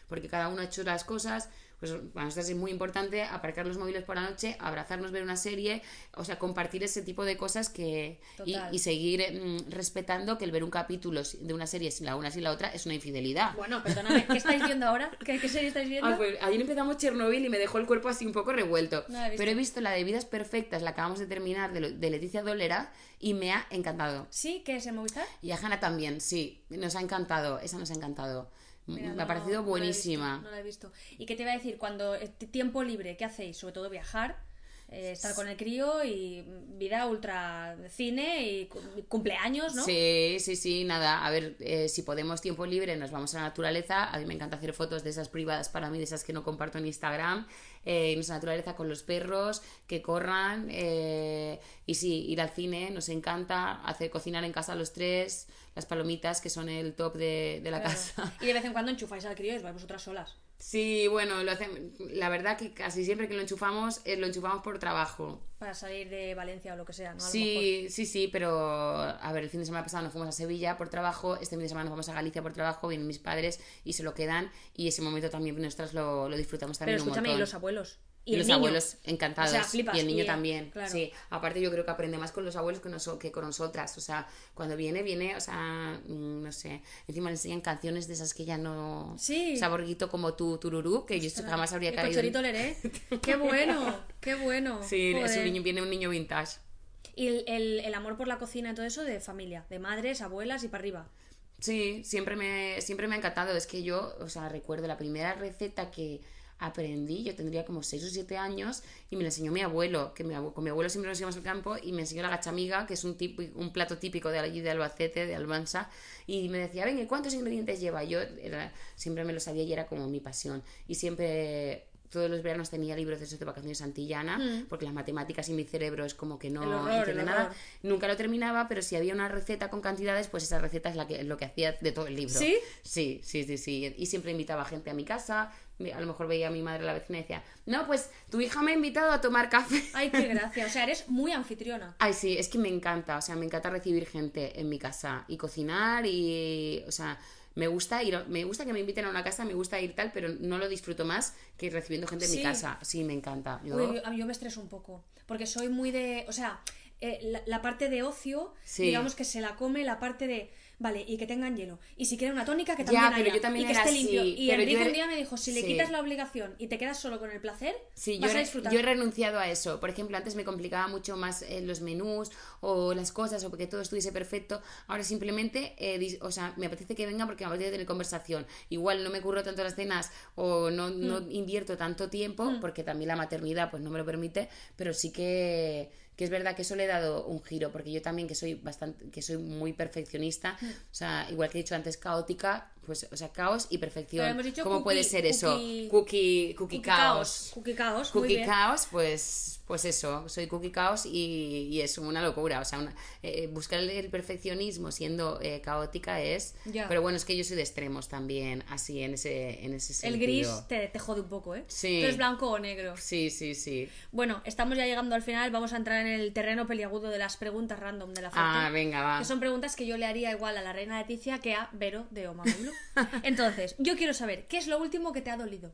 porque cada uno ha hecho las cosas. Pues para nosotros es muy importante aparcar los móviles por la noche, abrazarnos, ver una serie, o sea, compartir ese tipo de cosas que y, y seguir mm, respetando que el ver un capítulo de una serie sin la una sin la otra es una infidelidad. Bueno, perdóname, ¿qué estáis viendo ahora? ¿Qué, qué serie estáis viendo? Ah, pues ayer empezamos Chernobyl y me dejó el cuerpo así un poco revuelto. No he Pero he visto la de Vidas Perfectas, la acabamos de terminar, de, de Leticia Dolera, y me ha encantado. ¿Sí? ¿Qué es en Movistar? Y a Hanna también, sí, nos ha encantado, esa nos ha encantado. Mira, me no, ha parecido buenísima. No la, visto, no la he visto. ¿Y qué te iba a decir? Cuando tiempo libre, ¿qué hacéis? Sobre todo viajar, eh, estar con el crío y vida ultra cine y cumpleaños, ¿no? Sí, sí, sí, nada. A ver, eh, si podemos tiempo libre nos vamos a la naturaleza. A mí me encanta hacer fotos de esas privadas para mí, de esas que no comparto en Instagram. Eh, irnos a la naturaleza con los perros, que corran. Eh, y sí, ir al cine, nos encanta. Hacer cocinar en casa los tres. Las palomitas, que son el top de, de la claro. casa. Y de vez en cuando enchufáis al crío y os vais vosotras solas. Sí, bueno, lo hacemos. La verdad que casi siempre que lo enchufamos, eh, lo enchufamos por trabajo. Para salir de Valencia o lo que sea, ¿no? A Sí, sí, sí, pero a ver, el fin de semana pasado nos fuimos a Sevilla por trabajo, este fin de semana nos vamos a Galicia por trabajo, vienen mis padres y se lo quedan, y ese momento también nosotras lo, lo disfrutamos también. Pero escúchame, un montón. ¿y los abuelos? Y, y los niño? abuelos encantados, o sea, flipas, y el niño y, también, claro. Sí, aparte yo creo que aprende más con los abuelos que, nos, que con nosotras, o sea, cuando viene, viene, o sea, no sé, encima le enseñan canciones de esas que ya no... Sí. Saborguito como tu tururú, que yo jamás habría caído. El cocherito leré, qué bueno, qué bueno. Sí, es un niño, viene un niño vintage. Y el, el, el amor por la cocina y todo eso de familia, de madres, abuelas y para arriba. Sí, siempre me, siempre me ha encantado, es que yo, o sea, recuerdo la primera receta que aprendí, yo tendría como seis o siete años y me la enseñó mi abuelo, que mi abuelo, con mi abuelo siempre nos íbamos al campo y me enseñó la gachamiga, que es un, tipo, un plato típico de allí de Albacete, de Almansa, y me decía, venga, ¿cuántos ingredientes lleva? Yo era, siempre me lo sabía y era como mi pasión, y siempre... Todos los veranos tenía libros de esos de vacaciones Santillana, mm. porque las matemáticas y mi cerebro es como que no horror, entiende nada. Nunca lo terminaba, pero si había una receta con cantidades, pues esa receta es la que, lo que hacía de todo el libro. ¿Sí? Sí, sí, sí, sí. Y siempre invitaba gente a mi casa. A lo mejor veía a mi madre, la vecina, y decía, no, pues tu hija me ha invitado a tomar café. Ay, qué gracia. O sea, eres muy anfitriona. Ay, sí, es que me encanta. O sea, me encanta recibir gente en mi casa y cocinar y, o sea... Me gusta ir, me gusta que me inviten a una casa, me gusta ir tal, pero no lo disfruto más que recibiendo gente en sí. mi casa. Sí, me encanta. Yo... Uy, yo, yo me estreso un poco, porque soy muy de... O sea, eh, la, la parte de ocio, sí. digamos que se la come la parte de... Vale, y que tengan hielo. Y si quieren una tónica, que también ya, haya. Pero yo también y que era esté limpio. así, y Enrique era... un día me dijo, si le sí. quitas la obligación y te quedas solo con el placer, sí, vas yo a disfrutar. Yo he renunciado a eso. Por ejemplo, antes me complicaba mucho más eh, los menús o las cosas o porque todo estuviese perfecto. Ahora simplemente, eh, dis... o sea, me apetece que venga porque me apetece tener conversación. Igual no me curro tanto las cenas o no, mm. no invierto tanto tiempo mm. porque también la maternidad pues no me lo permite, pero sí que... que es verdad que eso le he dado un giro, porque yo también que soy bastante, que soy muy perfeccionista, mm. o sea, igual que he dicho antes caótica, pues, o sea, caos y perfección. ¿Cómo cookie, puede ser cookie, eso? Cookie, cookie, cookie caos. Cookie caos, Cookie muy caos, pues, pues eso, soy cookie caos y, y es una locura, o sea, una, eh, buscar el, el perfeccionismo siendo eh, caótica es, ya. Pero bueno, es que yo soy de extremos también, así en ese, en ese sentido. El gris te, te jode un poco, ¿eh? Sí. ¿Tú eres blanco o negro? Sí, sí, sí. Bueno, estamos ya llegando al final, vamos a entrar en el terreno peliagudo de las preguntas random de la foto. Ah, venga, va. Que son preguntas que yo le haría igual a la reina Leticia que a Vero de Omamulo. Entonces, yo quiero saber, ¿qué es lo último que te ha dolido?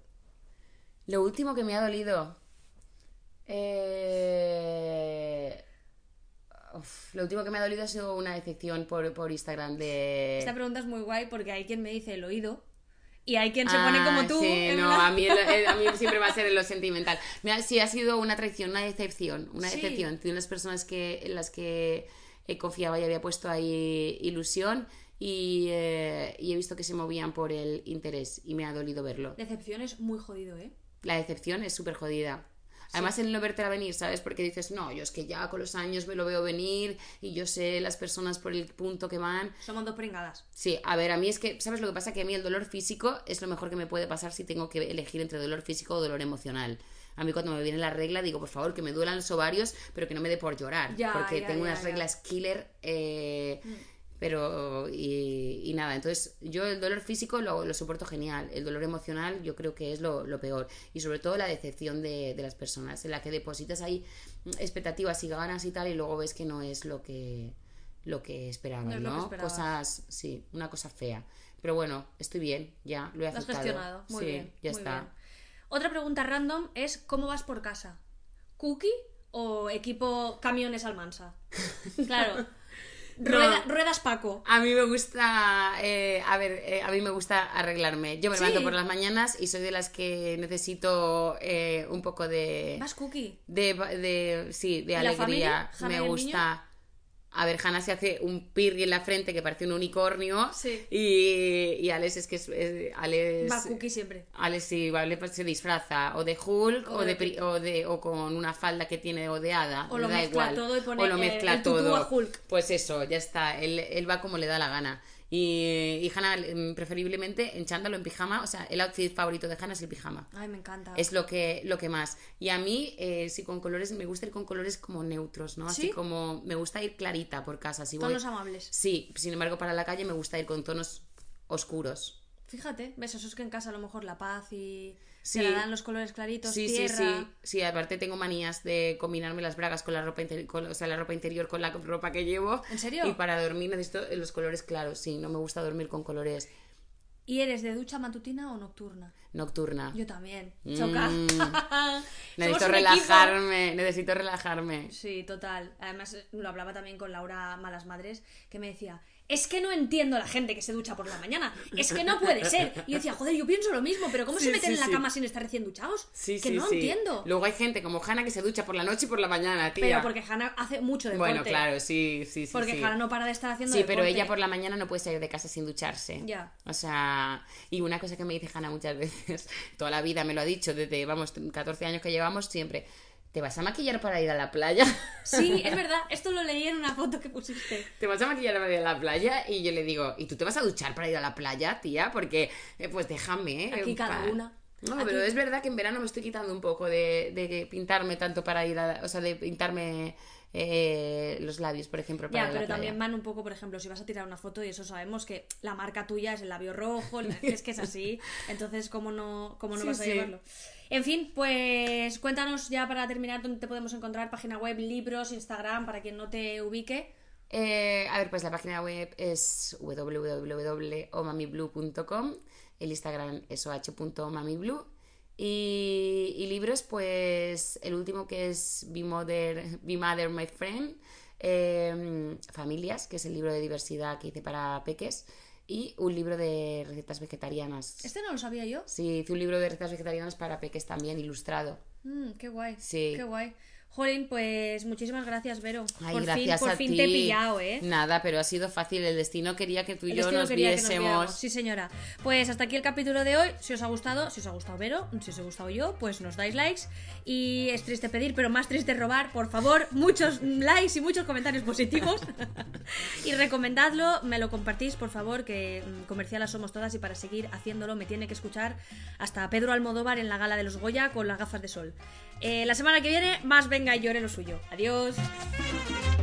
Lo último que me ha dolido... Eh... Uf, lo último que me ha dolido ha sido una decepción por, por Instagram de... Esta pregunta es muy guay porque hay quien me dice el oído y hay quien se ah, pone como tú. Sí, no, a mí, el, a mí siempre va a ser en lo sentimental. Mira, sí, ha sido una traición, una decepción, una sí. decepción de unas personas que, en las que confiaba y había puesto ahí ilusión y, eh, y he visto que se movían por el interés y me ha dolido verlo. Decepción es muy jodido, ¿eh? La decepción es súper jodida. Además, sí. El no vértela venir, ¿sabes? Porque dices, no, yo es que ya con los años me lo veo venir y yo sé las personas por el punto que van. Somos dos pringadas. Sí, a ver, a mí es que, ¿sabes lo que pasa? Que a mí el dolor físico es lo mejor que me puede pasar si tengo que elegir entre dolor físico o dolor emocional. A mí cuando me viene la regla digo, por favor, que me duelan los ovarios, pero que no me dé por llorar. Ya, porque ya, tengo ya, unas ya. reglas killer... Eh, mm. Pero, y, y nada, entonces yo el dolor físico lo, lo soporto genial, el dolor emocional yo creo que es lo, lo peor, y sobre todo la decepción de, de las personas, en la que depositas ahí expectativas y ganas y tal, y luego ves que no es lo que lo que esperaba, No es lo ¿no? que esperabas. Cosas, sí, una cosa fea. Pero bueno, estoy bien, ya, lo he Lo has aceptado. gestionado. Muy sí, bien. ya muy está. bien. Otra pregunta random es: ¿cómo vas por casa? ¿Cookie o equipo camiones Almansa? Claro. Rueda- No. Ruedas Paco. A mí me gusta, eh, a ver, eh, a mí me gusta arreglarme. Yo me Sí. levanto por las mañanas y soy de las que necesito eh, un poco de, ¿Vas Cookie? de, de, sí, de ¿Y la alegría. familia? ¿Hanna y Me el gusta. A ver, Hanna se hace un pirri en la frente que parece un unicornio. Sí. Y, y Alex es que es, es- Alex, Va Cookie siempre. Alex sí, vale, pues se disfraza o de Hulk O o, de- de, pri- o, de, o con una falda que tiene o de hada. O le lo da mezcla igual. todo y pone, o lo eh, mezcla el tutú todo. a Hulk. Pues eso, ya está. Él, él va como le da la gana. Y, y Hannah, mm, preferiblemente en chándal o en pijama. O sea, el outfit favorito de Hannah es el pijama. Ay, me encanta. Es lo que, lo que más. Y a mí, eh, sí, con colores, me gusta ir con colores como neutros, ¿no? Así ¿Sí? como me gusta ir clarita por casa. Si voy- Tonos amables. Sí, sin embargo, para la calle me gusta ir con tonos oscuros. Fíjate, ves, eso es que en casa a lo mejor la paz y Sí. se la dan los colores claritos, Sí, tierra. sí, sí. Sí, aparte tengo manías de combinarme las bragas con la ropa interior, o sea, la ropa interior con la ropa que llevo. ¿En serio? Y para dormir necesito los colores claros, sí, no me gusta dormir con colores ¿Y eres de ducha matutina o nocturna? nocturna. Yo también. Mm. Choca. Necesito Somos un equipo. relajarme, necesito relajarme. Sí, total. Además, eh, lo hablaba también con Laura Malas Madres, que me decía: es que no entiendo a la gente que se ducha por la mañana. Es que no puede ser. Y yo decía: joder, yo pienso lo mismo, pero ¿cómo Sí, se meten sí, en la sí. cama sin estar recién duchados? Sí, que sí, no sí. entiendo. Luego hay gente como Hanna que se ducha por la noche y por la mañana, tía. Pero porque Hanna hace mucho deporte. Bueno, claro, sí, sí, sí. Porque sí. Hanna no para de estar haciendo Sí, deporte. pero ella por la mañana no puede salir de casa sin ducharse. Ya. O sea, y una cosa que me dice Hanna muchas veces, toda la vida me lo ha dicho, desde, vamos, catorce años que llevamos, siempre: ¿te vas a maquillar para ir a la playa? Sí, es verdad. Esto lo leí en una foto que pusiste. ¿Te vas a maquillar para ir a la playa? Y yo le digo: ¿y tú te vas a duchar para ir a la playa, tía? Porque, eh, pues déjame. Aquí eh, cada pa- una. No, Aquí- pero es verdad que en verano me estoy quitando un poco de, de pintarme tanto para ir a... O sea, de pintarme eh, los labios, por ejemplo, para Ya, ir a la pero playa. también van un poco, por ejemplo, si vas a tirar una foto, y eso sabemos que la marca tuya es el labio rojo, es que es así, entonces ¿cómo no, cómo no Sí, vas a sí. llevarlo? En fin, pues cuéntanos ya para terminar dónde te podemos encontrar: página web, libros, Instagram, para quien no te ubique. Eh, a ver, pues la página web es w w w punto o mami blue punto com, el Instagram es o h punto mami blue y, y libros, pues el último, que es Be Mother, Be Mother My Friend, eh, Familias, que es el libro de diversidad que hice para peques, y un libro de recetas vegetarianas. Este no lo sabía yo. Sí, hice un libro de recetas vegetarianas para peques también, ilustrado. Mm, qué guay. Sí. Qué guay. Jolín, pues muchísimas gracias, Vero. Ay, por gracias fin, por a fin ti. te he pillado, ¿eh? Nada, pero ha sido fácil. El destino quería que tú y El yo destino nos quería que nos viésemos. viéramos. Sí, señora. Pues hasta aquí el capítulo de hoy. Si os ha gustado, si os ha gustado Vero, si os ha gustado yo, pues nos dais likes. Y es triste pedir, pero más triste robar. Por favor, muchos likes y muchos comentarios positivos. Y recomendadlo, me lo compartís, por favor, que mm, comercialas somos todas, y para seguir haciéndolo me tiene que escuchar hasta Pedro Almodóvar en la gala de los Goya con las gafas de sol. Eh, la semana que viene, más venga y llore lo suyo. Adiós.